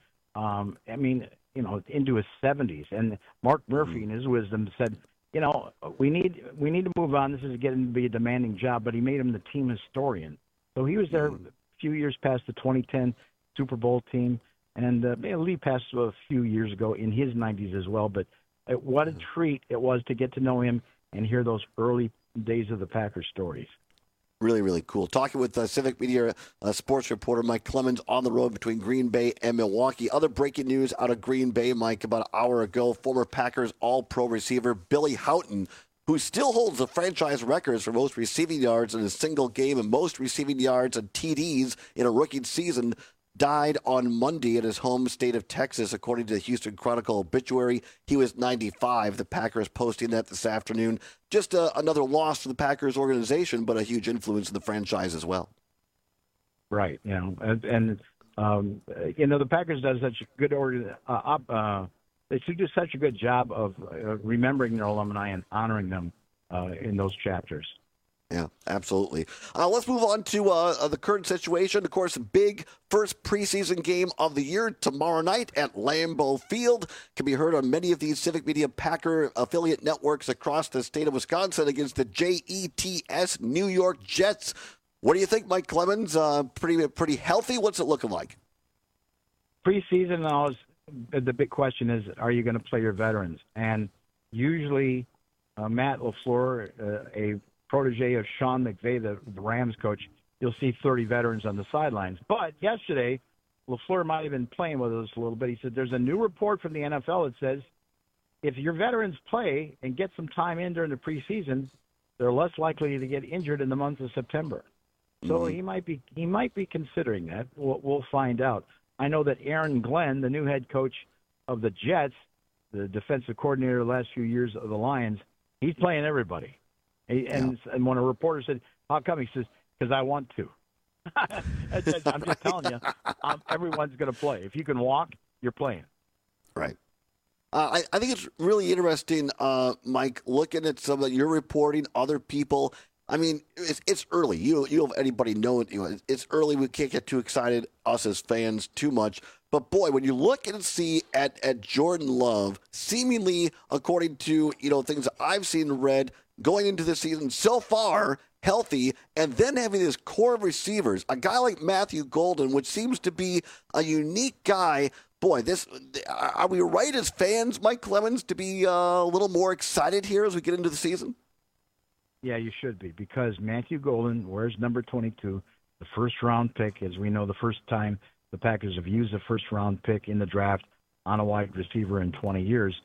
Into his 70s. And Mark Murphy, in his wisdom, said, we need to move on. This is getting to be a demanding job, but he made him the team historian. So he was there a few years past the 2010 Super Bowl team, and Lee passed a few years ago in his 90s as well. But what a treat it was to get to know him and hear those early days of the Packers stories. Really, really cool. Talking with Civic Media sports reporter Mike Clemens on the road between Green Bay and Milwaukee. Other breaking news out of Green Bay, Mike, about an hour ago. Former Packers All-Pro receiver Billy Houghton, who still holds the franchise records for most receiving yards in a single game and most receiving yards and TDs in a rookie season, died on Monday in his home state of Texas, according to the Houston Chronicle obituary. He was 95. The Packers posting that this afternoon. Just another loss for the Packers organization, but a huge influence in the franchise as well. Right. The Packers does such a good they should do such a good job of remembering their alumni and honoring them in those chapters. Yeah, absolutely. Let's move on to the current situation. Of course, big first preseason game of the year tomorrow night at Lambeau Field. Can be heard on many of these Civic Media Packer affiliate networks across the state of Wisconsin against the JETS New York Jets. What do you think, Mike Clemens? Pretty healthy? What's it looking like? Preseason, the big question is, are you going to play your veterans? And usually Matt LaFleur, a protege of Sean McVay, the Rams coach, you'll see 30 veterans on the sidelines. But yesterday, LaFleur might have been playing with us a little bit. He said there's a new report from the NFL that says if your veterans play and get some time in during the preseason, they're less likely to get injured in the month of September. So he might be considering that. We'll find out. I know that Aaron Glenn, the new head coach of the Jets, the defensive coordinator the last few years of the Lions, he's playing everybody. And when a reporter said, "How come?" he says, "Because I want to." I'm just telling you, everyone's going to play. If you can walk, you're playing. Right. I think it's really interesting, Mike, looking at some that you're reporting, other people. I mean, it's early. You don't have anybody know it. It's early. We can't get too excited, us as fans, too much. But, boy, when you look and see at Jordan Love, seemingly, according to, things that I've seen and read, going into the season so far healthy, and then having this core of receivers, a guy like Matthew Golden, which seems to be a unique guy. Boy, are we right as fans, Mike Clemens, to be a little more excited here as we get into the season? Yeah, you should be, because Matthew Golden wears number 22, the first-round pick, as we know, the first time the Packers have used a first-round pick in the draft on a wide receiver in 20 years.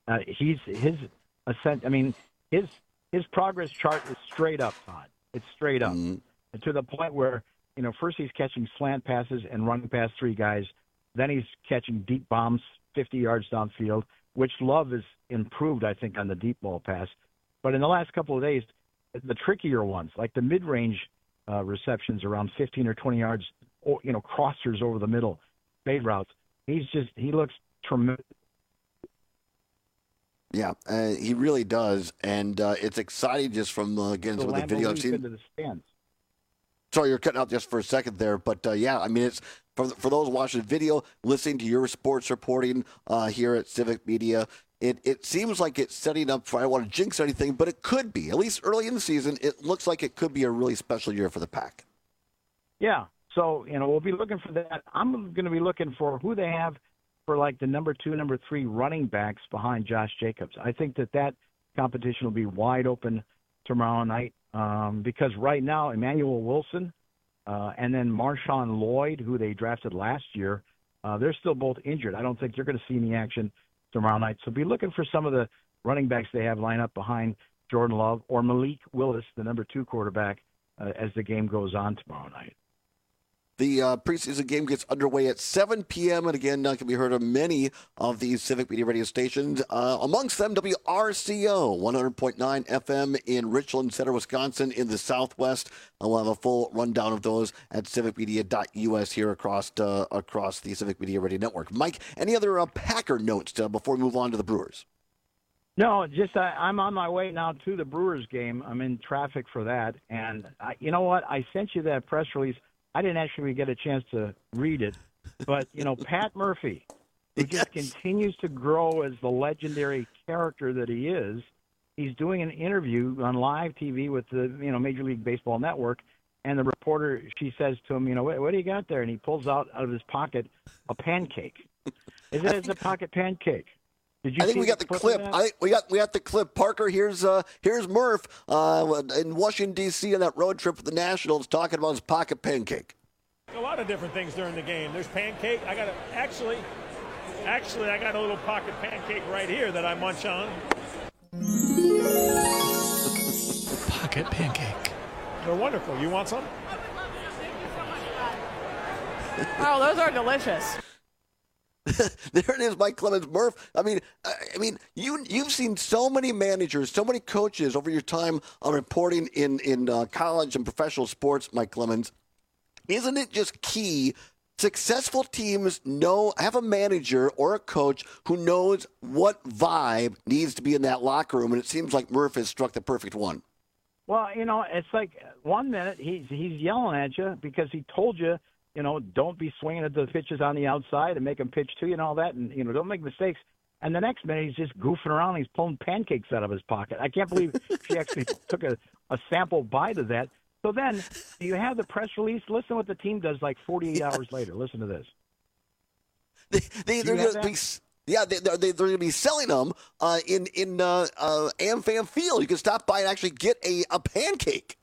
His progress chart is straight up, Todd. It's straight up. And to the point where, first he's catching slant passes and running past three guys. Then he's catching deep bombs 50 yards downfield, which Love has improved, I think, on the deep ball pass. But in the last couple of days, the trickier ones, like the mid-range receptions around 15 or 20 yards, or, crossers over the middle, fade routes, he looks tremendous. Yeah, he really does, and it's exciting just from, again, some of the video I've seen. Into the stands. Sorry, you're cutting out just for a second there, but it's for those watching the video, listening to your sports reporting here at Civic Media, it seems like it's setting up for, I don't want to jinx anything, but it could be, at least early in the season, it looks like it could be a really special year for the Pack. Yeah, So, we'll be looking for that. I'm going to be looking for who they have for like the number 2, number 3 running backs behind Josh Jacobs. I think that competition will be wide open tomorrow night because right now Emmanuel Wilson and then Marshawn Lloyd, who they drafted last year, they're still both injured. I don't think you're going to see any action tomorrow night. So be looking for some of the running backs they have lined up behind Jordan Love or Malik Willis, the number 2 quarterback, as the game goes on tomorrow night. The preseason game gets underway at 7 p.m. And again, can be heard on many of these Civic Media radio stations. Amongst them, WRCO, 100.9 FM in Richland Center, Wisconsin, in the Southwest. We'll have a full rundown of those at civicmedia.us here across the Civic Media Radio Network. Mike, any other Packer notes before we move on to the Brewers? No, just I'm on my way now to the Brewers game. I'm in traffic for that. And you know what? I sent you that press release. I didn't actually get a chance to read it, but, Pat Murphy, who just continues to grow as the legendary character that he is, he's doing an interview on live TV with the, Major League Baseball Network, and the reporter, she says to him, what do you got there? And he pulls out of his pocket a pancake. It's a pocket pancake. Did you I think we got the clip. We got the clip. Parker, here's Murph in Washington, D.C. on that road trip with the Nationals talking about his pocket pancake. A lot of different things during the game. There's pancake. I got a little pocket pancake right here that I munch on. Pocket pancake. They're wonderful. You want some? Oh, those are delicious. There it is, Mike Clemens. Murph, I mean, you've seen so many managers, so many coaches over your time reporting in college and professional sports, Mike Clemens. Isn't it just key? Successful teams have a manager or a coach who knows what vibe needs to be in that locker room, and it seems like Murph has struck the perfect one. Well, it's like 1 minute he's yelling at you because he told you, don't be swinging at the pitches on the outside and make them pitch to you and all that, and, don't make mistakes. And the next minute, he's just goofing around. He's pulling pancakes out of his pocket. I can't believe she actually took a sample bite of that. So then, do you have the press release? Listen what the team does like 48 hours later. Listen to this. They're going to be selling them in AmFam Field. You can stop by and actually get a pancake.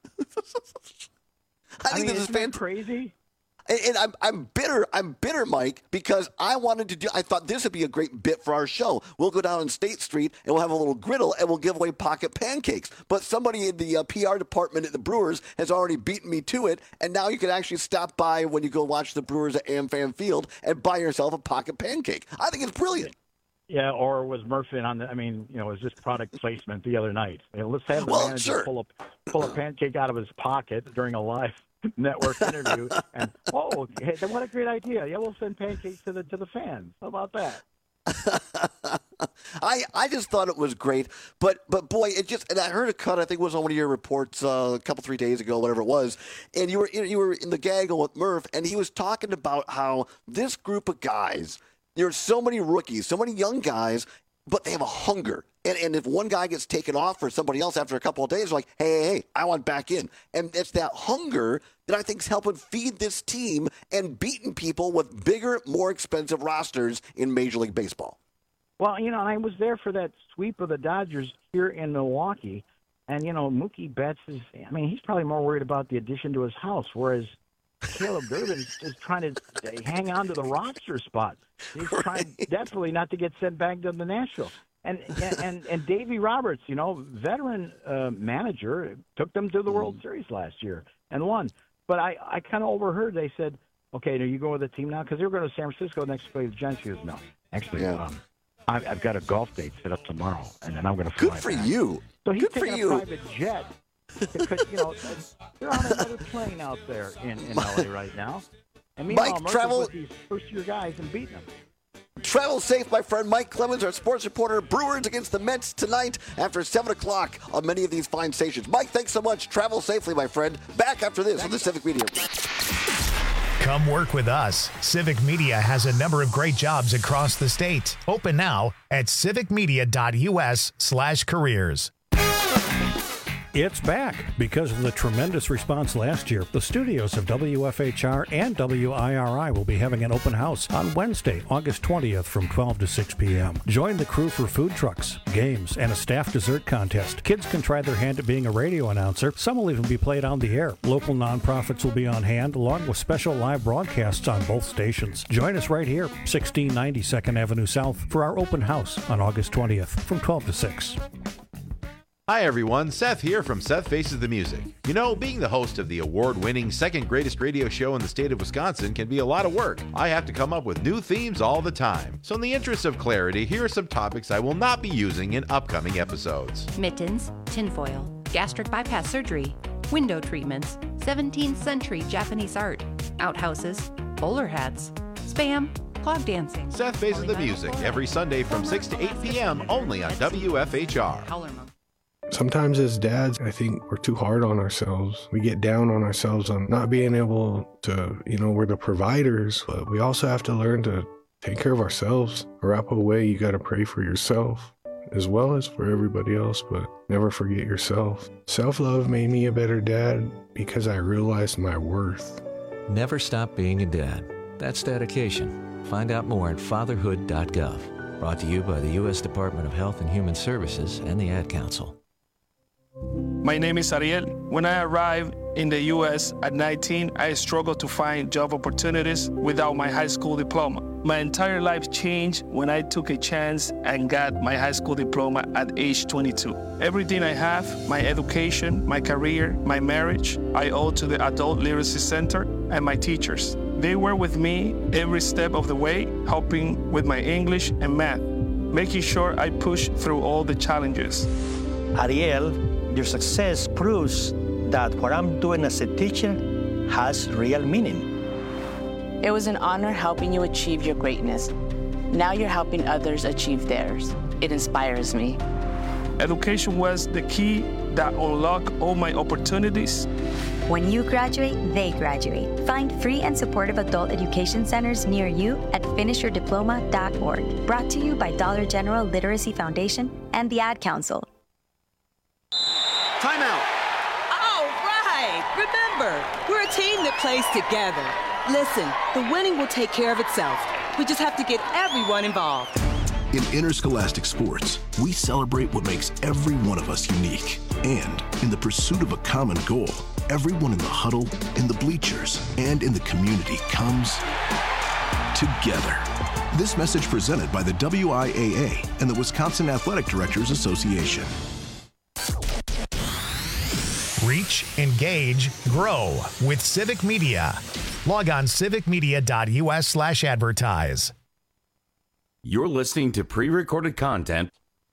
I think this is fantastic. Crazy. And I'm bitter, Mike, because I thought this would be a great bit for our show. We'll go down on State Street and we'll have a little griddle and we'll give away pocket pancakes. But somebody in the PR department at the Brewers has already beaten me to it, and now you can actually stop by when you go watch the Brewers at AmFam Field and buy yourself a pocket pancake. I think it's brilliant. Yeah, or was Murphy on was this product placement the other night? Let's have the manager pull a pancake out of his pocket during a live network interview, and hey, what a great idea! Yeah, we'll send pancakes to the fans. How about that? I just thought it was great, but boy, and I heard a cut. I think it was on one of your reports a couple 3 days ago, whatever it was, and you were in the gaggle with Murph, and he was talking about how this group of guys, there's so many rookies, so many young guys, but they have a hunger. And if one guy gets taken off for somebody else after a couple of days, they're like, hey, I want back in. And it's that hunger that I think is helping feed this team and beating people with bigger, more expensive rosters in Major League Baseball. Well, I was there for that sweep of the Dodgers here in Milwaukee. And, Mookie Betts he's probably more worried about the addition to his house, whereas Caleb Durbin is trying to hang on to the roster spot. He's trying desperately not to get sent back to the Nashville. And Davey Roberts, veteran manager, took them to the World Series last year and won. But I kind of overheard they said, okay, are you going with the team now? Because they were going to San Francisco next to play the Giants. He goes, no. Actually, I've got a golf date set up tomorrow, and then I'm going to fly Good for back. you. So he's Good taking for you. a private jet. Because, they're on another plane out there in L.A. right now. And meanwhile, Murphy's with these first-year guys and beating them. Travel safe, my friend. Mike Clemens, our sports reporter. Brewers against the Mets tonight after 7 o'clock on many of these fine stations. Mike, thanks so much. Travel safely, my friend. Back after this on the Civic Media. Come work with us. Civic Media has a number of great jobs across the state. Open now at civicmedia.us/careers. It's back. Because of the tremendous response last year, the studios of WFHR and WIRI will be having an open house on Wednesday, August 20th from 12 to 6 p.m. Join the crew for food trucks, games, and a staff dessert contest. Kids can try their hand at being a radio announcer. Some will even be played on the air. Local nonprofits will be on hand, along with special live broadcasts on both stations. Join us right here, 1690 2nd Avenue South, for our open house on August 20th from 12 to 6. Hi everyone, Seth here from Seth Faces the Music. You know, being the host of the award-winning second greatest radio show in the state of Wisconsin can be a lot of work. I have to come up with new themes all the time. So in the interest of clarity, here are some topics I will not be using in upcoming episodes. Mittens, tinfoil, gastric bypass surgery, window treatments, 17th century Japanese art, outhouses, bowler hats, spam, clog dancing. Seth Faces the Music, every Sunday from 6 to 8 p.m. only on WFHR. Sometimes as dads, I think we're too hard on ourselves. We get down on ourselves on not being able to, we're the providers, but we also have to learn to take care of ourselves. Wrap away, you got to pray for yourself as well as for everybody else, but never forget yourself. Self-love made me a better dad because I realized my worth. Never stop being a dad. That's dedication. Find out more at fatherhood.gov. Brought to you by the U.S. Department of Health and Human Services and the Ad Council. My name is Ariel. When I arrived in the U.S. at 19, I struggled to find job opportunities without my high school diploma. My entire life changed when I took a chance and got my high school diploma at age 22. Everything I have, my education, my career, my marriage, I owe to the Adult Literacy Center and my teachers. They were with me every step of the way, helping with my English and math, making sure I push through all the challenges. Ariel, your success proves that what I'm doing as a teacher has real meaning. It was an honor helping you achieve your greatness. Now you're helping others achieve theirs. It inspires me. Education was the key that unlocked all my opportunities. When you graduate, they graduate. Find free and supportive adult education centers near you at finishyourdiploma.org. Brought to you by Dollar General Literacy Foundation and the Ad Council. Timeout. All right. Remember, we're a team that plays together. Listen, the winning will take care of itself. We just have to get everyone involved. In interscholastic sports, we celebrate what makes every one of us unique. And in the pursuit of a common goal, everyone in the huddle, in the bleachers, and in the community comes together. This message presented by the WIAA and the Wisconsin Athletic Directors Association. Reach, engage, grow with Civic Media. Log on civicmedia.us/advertise. You're listening to pre-recorded content.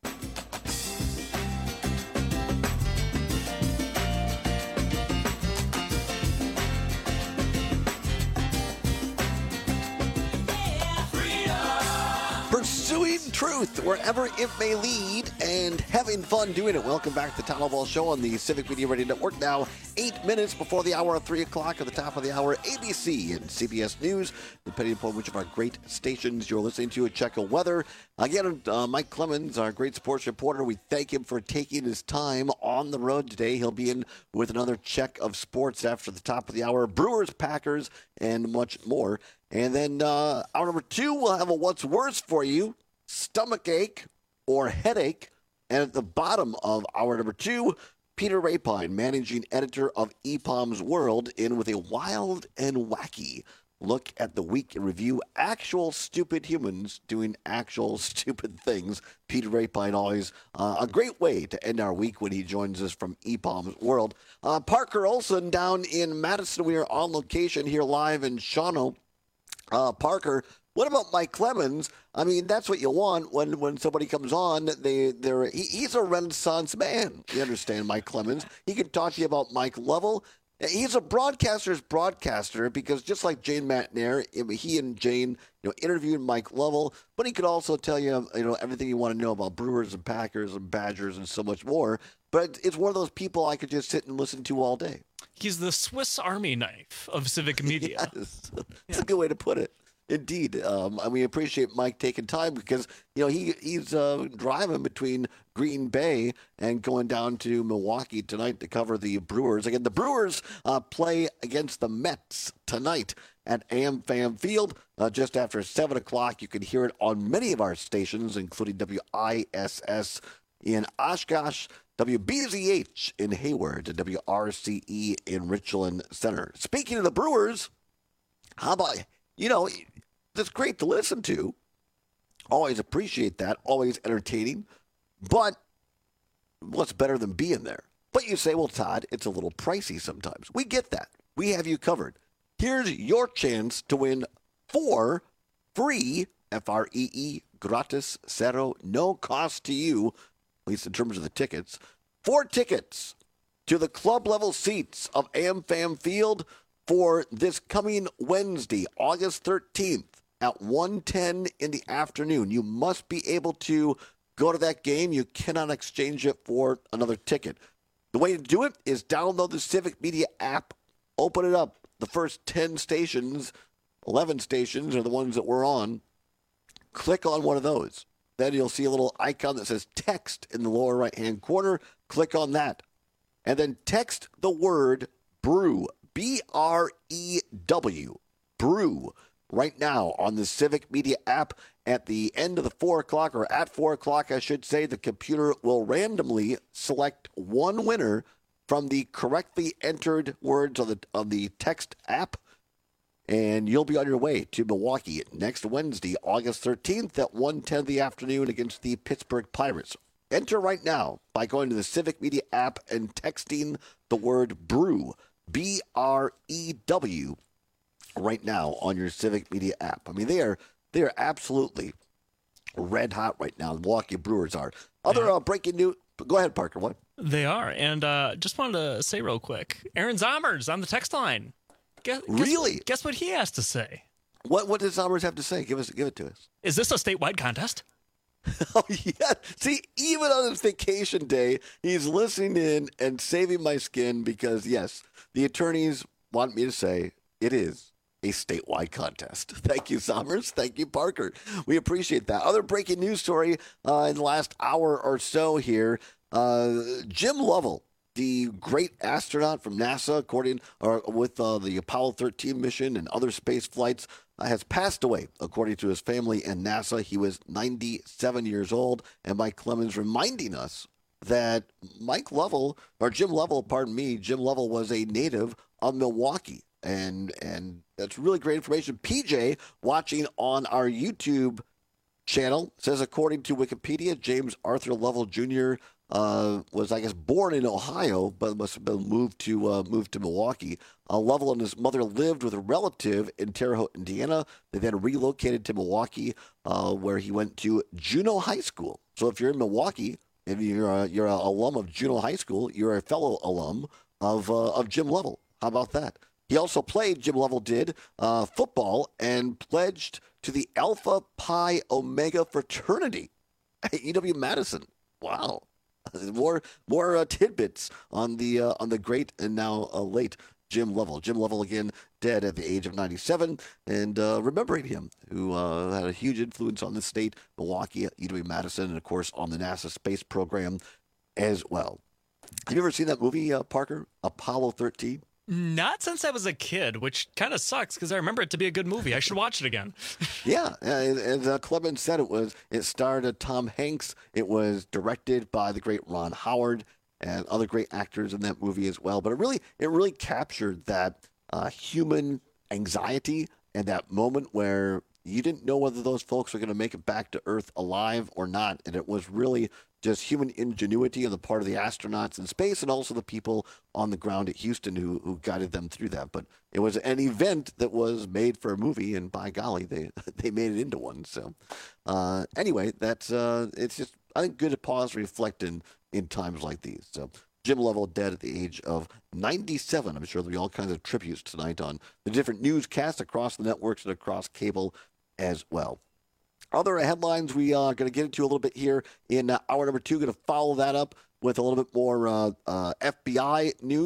Pursuing truth wherever it may lead and having fun doing it. Welcome back to the Town Ball Show on the Civic Media Radio Network. Now, 8 minutes before the hour of 3 o'clock at the top of the hour, ABC and CBS News, depending upon which of our great stations you're listening to. A check of weather. Again, Mike Clemens, our great sports reporter, we thank him for taking his time on the road today. He'll be in with another check of sports after the top of the hour. Brewers, Packers, and much more. And then hour number 2, we'll have a what's worse for you, stomach ache or headache. And at the bottom of hour number 2, Peter Rapine, managing editor of EPOM's World, in with a wild and wacky look at the week in review. Actual stupid humans doing actual stupid things. Peter Rapine, always a great way to end our week when he joins us from EPOM's World. Parker Olson down in Madison. We are on location here live in Shawano. Parker, what about Mike Clemens? I mean, that's what you want when somebody comes on. He's a Renaissance man. You understand, Mike Clemens. He can talk to you about Mike Lovell. He's a broadcaster's broadcaster because just like Jane Matnair, he and Jane, interviewed Mike Lovell, but he could also tell you, everything you want to know about Brewers and Packers and Badgers and so much more. But it's one of those people I could just sit and listen to all day. He's the Swiss Army knife of civic media. Yes. That's a good way to put it. Indeed. And we appreciate Mike taking time because, he's driving between Green Bay and going down to Milwaukee tonight to cover the Brewers. Again, the Brewers play against the Mets tonight at AmFam Field just after 7 o'clock. You can hear it on many of our stations, including WISS in Oshkosh, WBZH in Hayward, and WRCE in Richland Center. Speaking of the Brewers, how about, that's great to listen to. Always appreciate that. Always entertaining. But what's better than being there? But you say, well, Todd, it's a little pricey sometimes. We get that. We have you covered. Here's your chance to win 4 free, Free, gratis, cero, no cost to you, at least in terms of the tickets. 4 tickets to the club level seats of AmFam Field for this coming Wednesday, August 13th at 1:10 in the afternoon. You must be able to go to that game. You cannot exchange it for another ticket. The way to do it is download the Civic Media app, open it up. The first 10 stations, 11 stations are the ones that we're on. Click on one of those. Then you'll see a little icon that says text in the lower right-hand corner. Click on that. And then text the word brew, B-R-E-W, brew, right now on the Civic Media app. At the end of the 4 o'clock, or at 4 o'clock, I should say, the computer will randomly select one winner from the correctly entered words of the text app. And you'll be on your way to Milwaukee next Wednesday, August 13th at 1:10 in the afternoon against the Pittsburgh Pirates. Enter right now by going to the Civic Media app and texting the word brew, B-R-E-W, right now on your Civic Media app. I mean, they are absolutely red hot right now. The Milwaukee Brewers are. Other breaking news. Go ahead, Parker. What? They are. And just wanted to say real quick, Aaron Zommers on the text line. Really? Guess what he has to say? What does Zommers have to say? Give it to us. Is this a statewide contest? Oh, yeah. See, even on his vacation day, he's listening in and saving my skin because, yes, the attorneys want me to say it is a statewide contest. Thank you, Zommers. Thank you, Parker. We appreciate that. Other breaking news story in the last hour or so here. Jim Lovell, the great astronaut from NASA, with the Apollo 13 mission and other space flights, has passed away, according to his family and NASA. He was 97 years old, and Mike Clemens reminding us that Jim Lovell was a native of Milwaukee, and that's really great information. PJ, watching on our YouTube channel, says, according to Wikipedia, James Arthur Lovell Jr. Was, I guess, born in Ohio, but must have been moved to Milwaukee. Lovell and his mother lived with a relative in Terre Haute, Indiana. They then relocated to Milwaukee, where he went to Juneau High School. So if you're in Milwaukee, if you're an alum of Juneau High School, you're a fellow alum of Jim Lovell. How about that? He also played, Jim Lovell did, football and pledged to the Alpha Pi Omega fraternity at UW-Madison. Wow. More tidbits on the great and now late Jim Lovell. Jim Lovell, again, dead at the age of 97, and remembering him, who had a huge influence on the state, Milwaukee, UW-Madison, and, of course, on the NASA space program as well. Have you ever seen that movie, Parker, Apollo 13? Not since I was a kid, which kind of sucks because I remember it to be a good movie. I should watch it again. Yeah, as Clemens said, it starred Tom Hanks. It was directed by the great Ron Howard and other great actors in that movie as well. But it really captured that human anxiety and that moment where you didn't know whether those folks were going to make it back to Earth alive or not. And it was really just human ingenuity on the part of the astronauts in space and also the people on the ground at Houston who guided them through that. But it was an event that was made for a movie, and by golly, they made it into one. So anyway, that's it's just, I think, good to pause, reflect in times like these. So Jim Lovell dead at the age of 97. I'm sure there'll be all kinds of tributes tonight on the different newscasts across the networks and across cable as well. Other headlines we are going to get into a little bit here in hour number 2. Going to follow that up with a little bit more FBI news.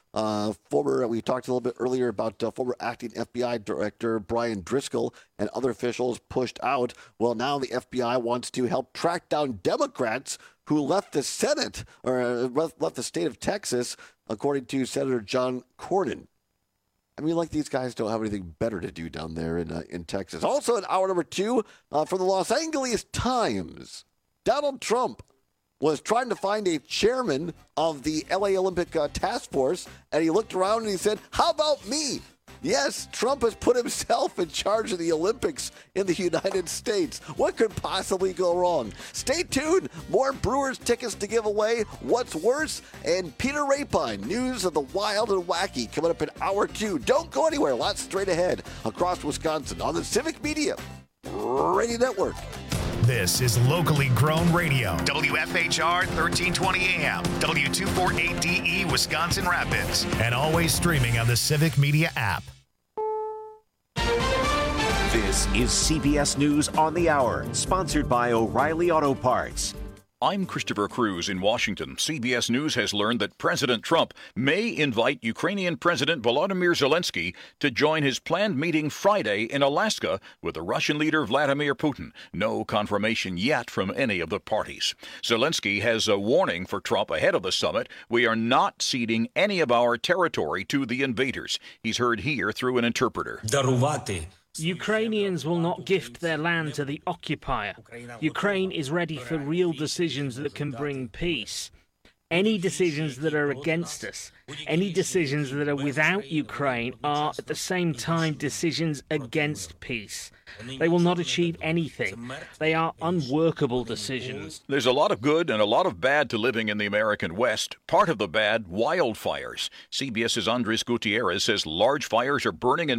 We talked a little bit earlier about former acting FBI Director Brian Driscoll and other officials pushed out. Well, now the FBI wants to help track down Democrats who left the Senate or left the state of Texas, according to Senator John Cornyn. I mean, like these guys don't have anything better to do down there in Texas. Also, in hour number 2, from the Los Angeles Times, Donald Trump was trying to find a chairman of the LA Olympic Task Force, and he looked around and he said, "How about me?" Yes, Trump has put himself in charge of the Olympics in the United States. What could possibly go wrong? Stay tuned. More Brewers tickets to give away. What's worse? And Peter Rapine, news of the wild and wacky, coming up in hour 2. Don't go anywhere. Lots straight ahead across Wisconsin on the Civic Media Radio Network. This is locally grown radio. WFHR 1320 AM, W248DE Wisconsin Rapids, and always streaming on the Civic Media app. This is CBS News on the Hour, sponsored by O'Reilly Auto Parts. I'm Christopher Cruz in Washington. CBS News has learned that President Trump may invite Ukrainian President Volodymyr Zelensky to join his planned meeting Friday in Alaska with the Russian leader Vladimir Putin. No confirmation yet from any of the parties. Zelensky has a warning for Trump ahead of the summit. We are not ceding any of our territory to the invaders. He's heard here through an interpreter. Ukrainians will not gift their land to the occupier. Ukraine is ready for real decisions that can bring peace. Any decisions that are against us, any decisions that are without Ukraine are at the same time decisions against peace. They will not achieve anything. They are unworkable decisions. There's a lot of good and a lot of bad to living in the American West. Part of the bad, wildfires. CBS's Andres Gutierrez says large fires are burning in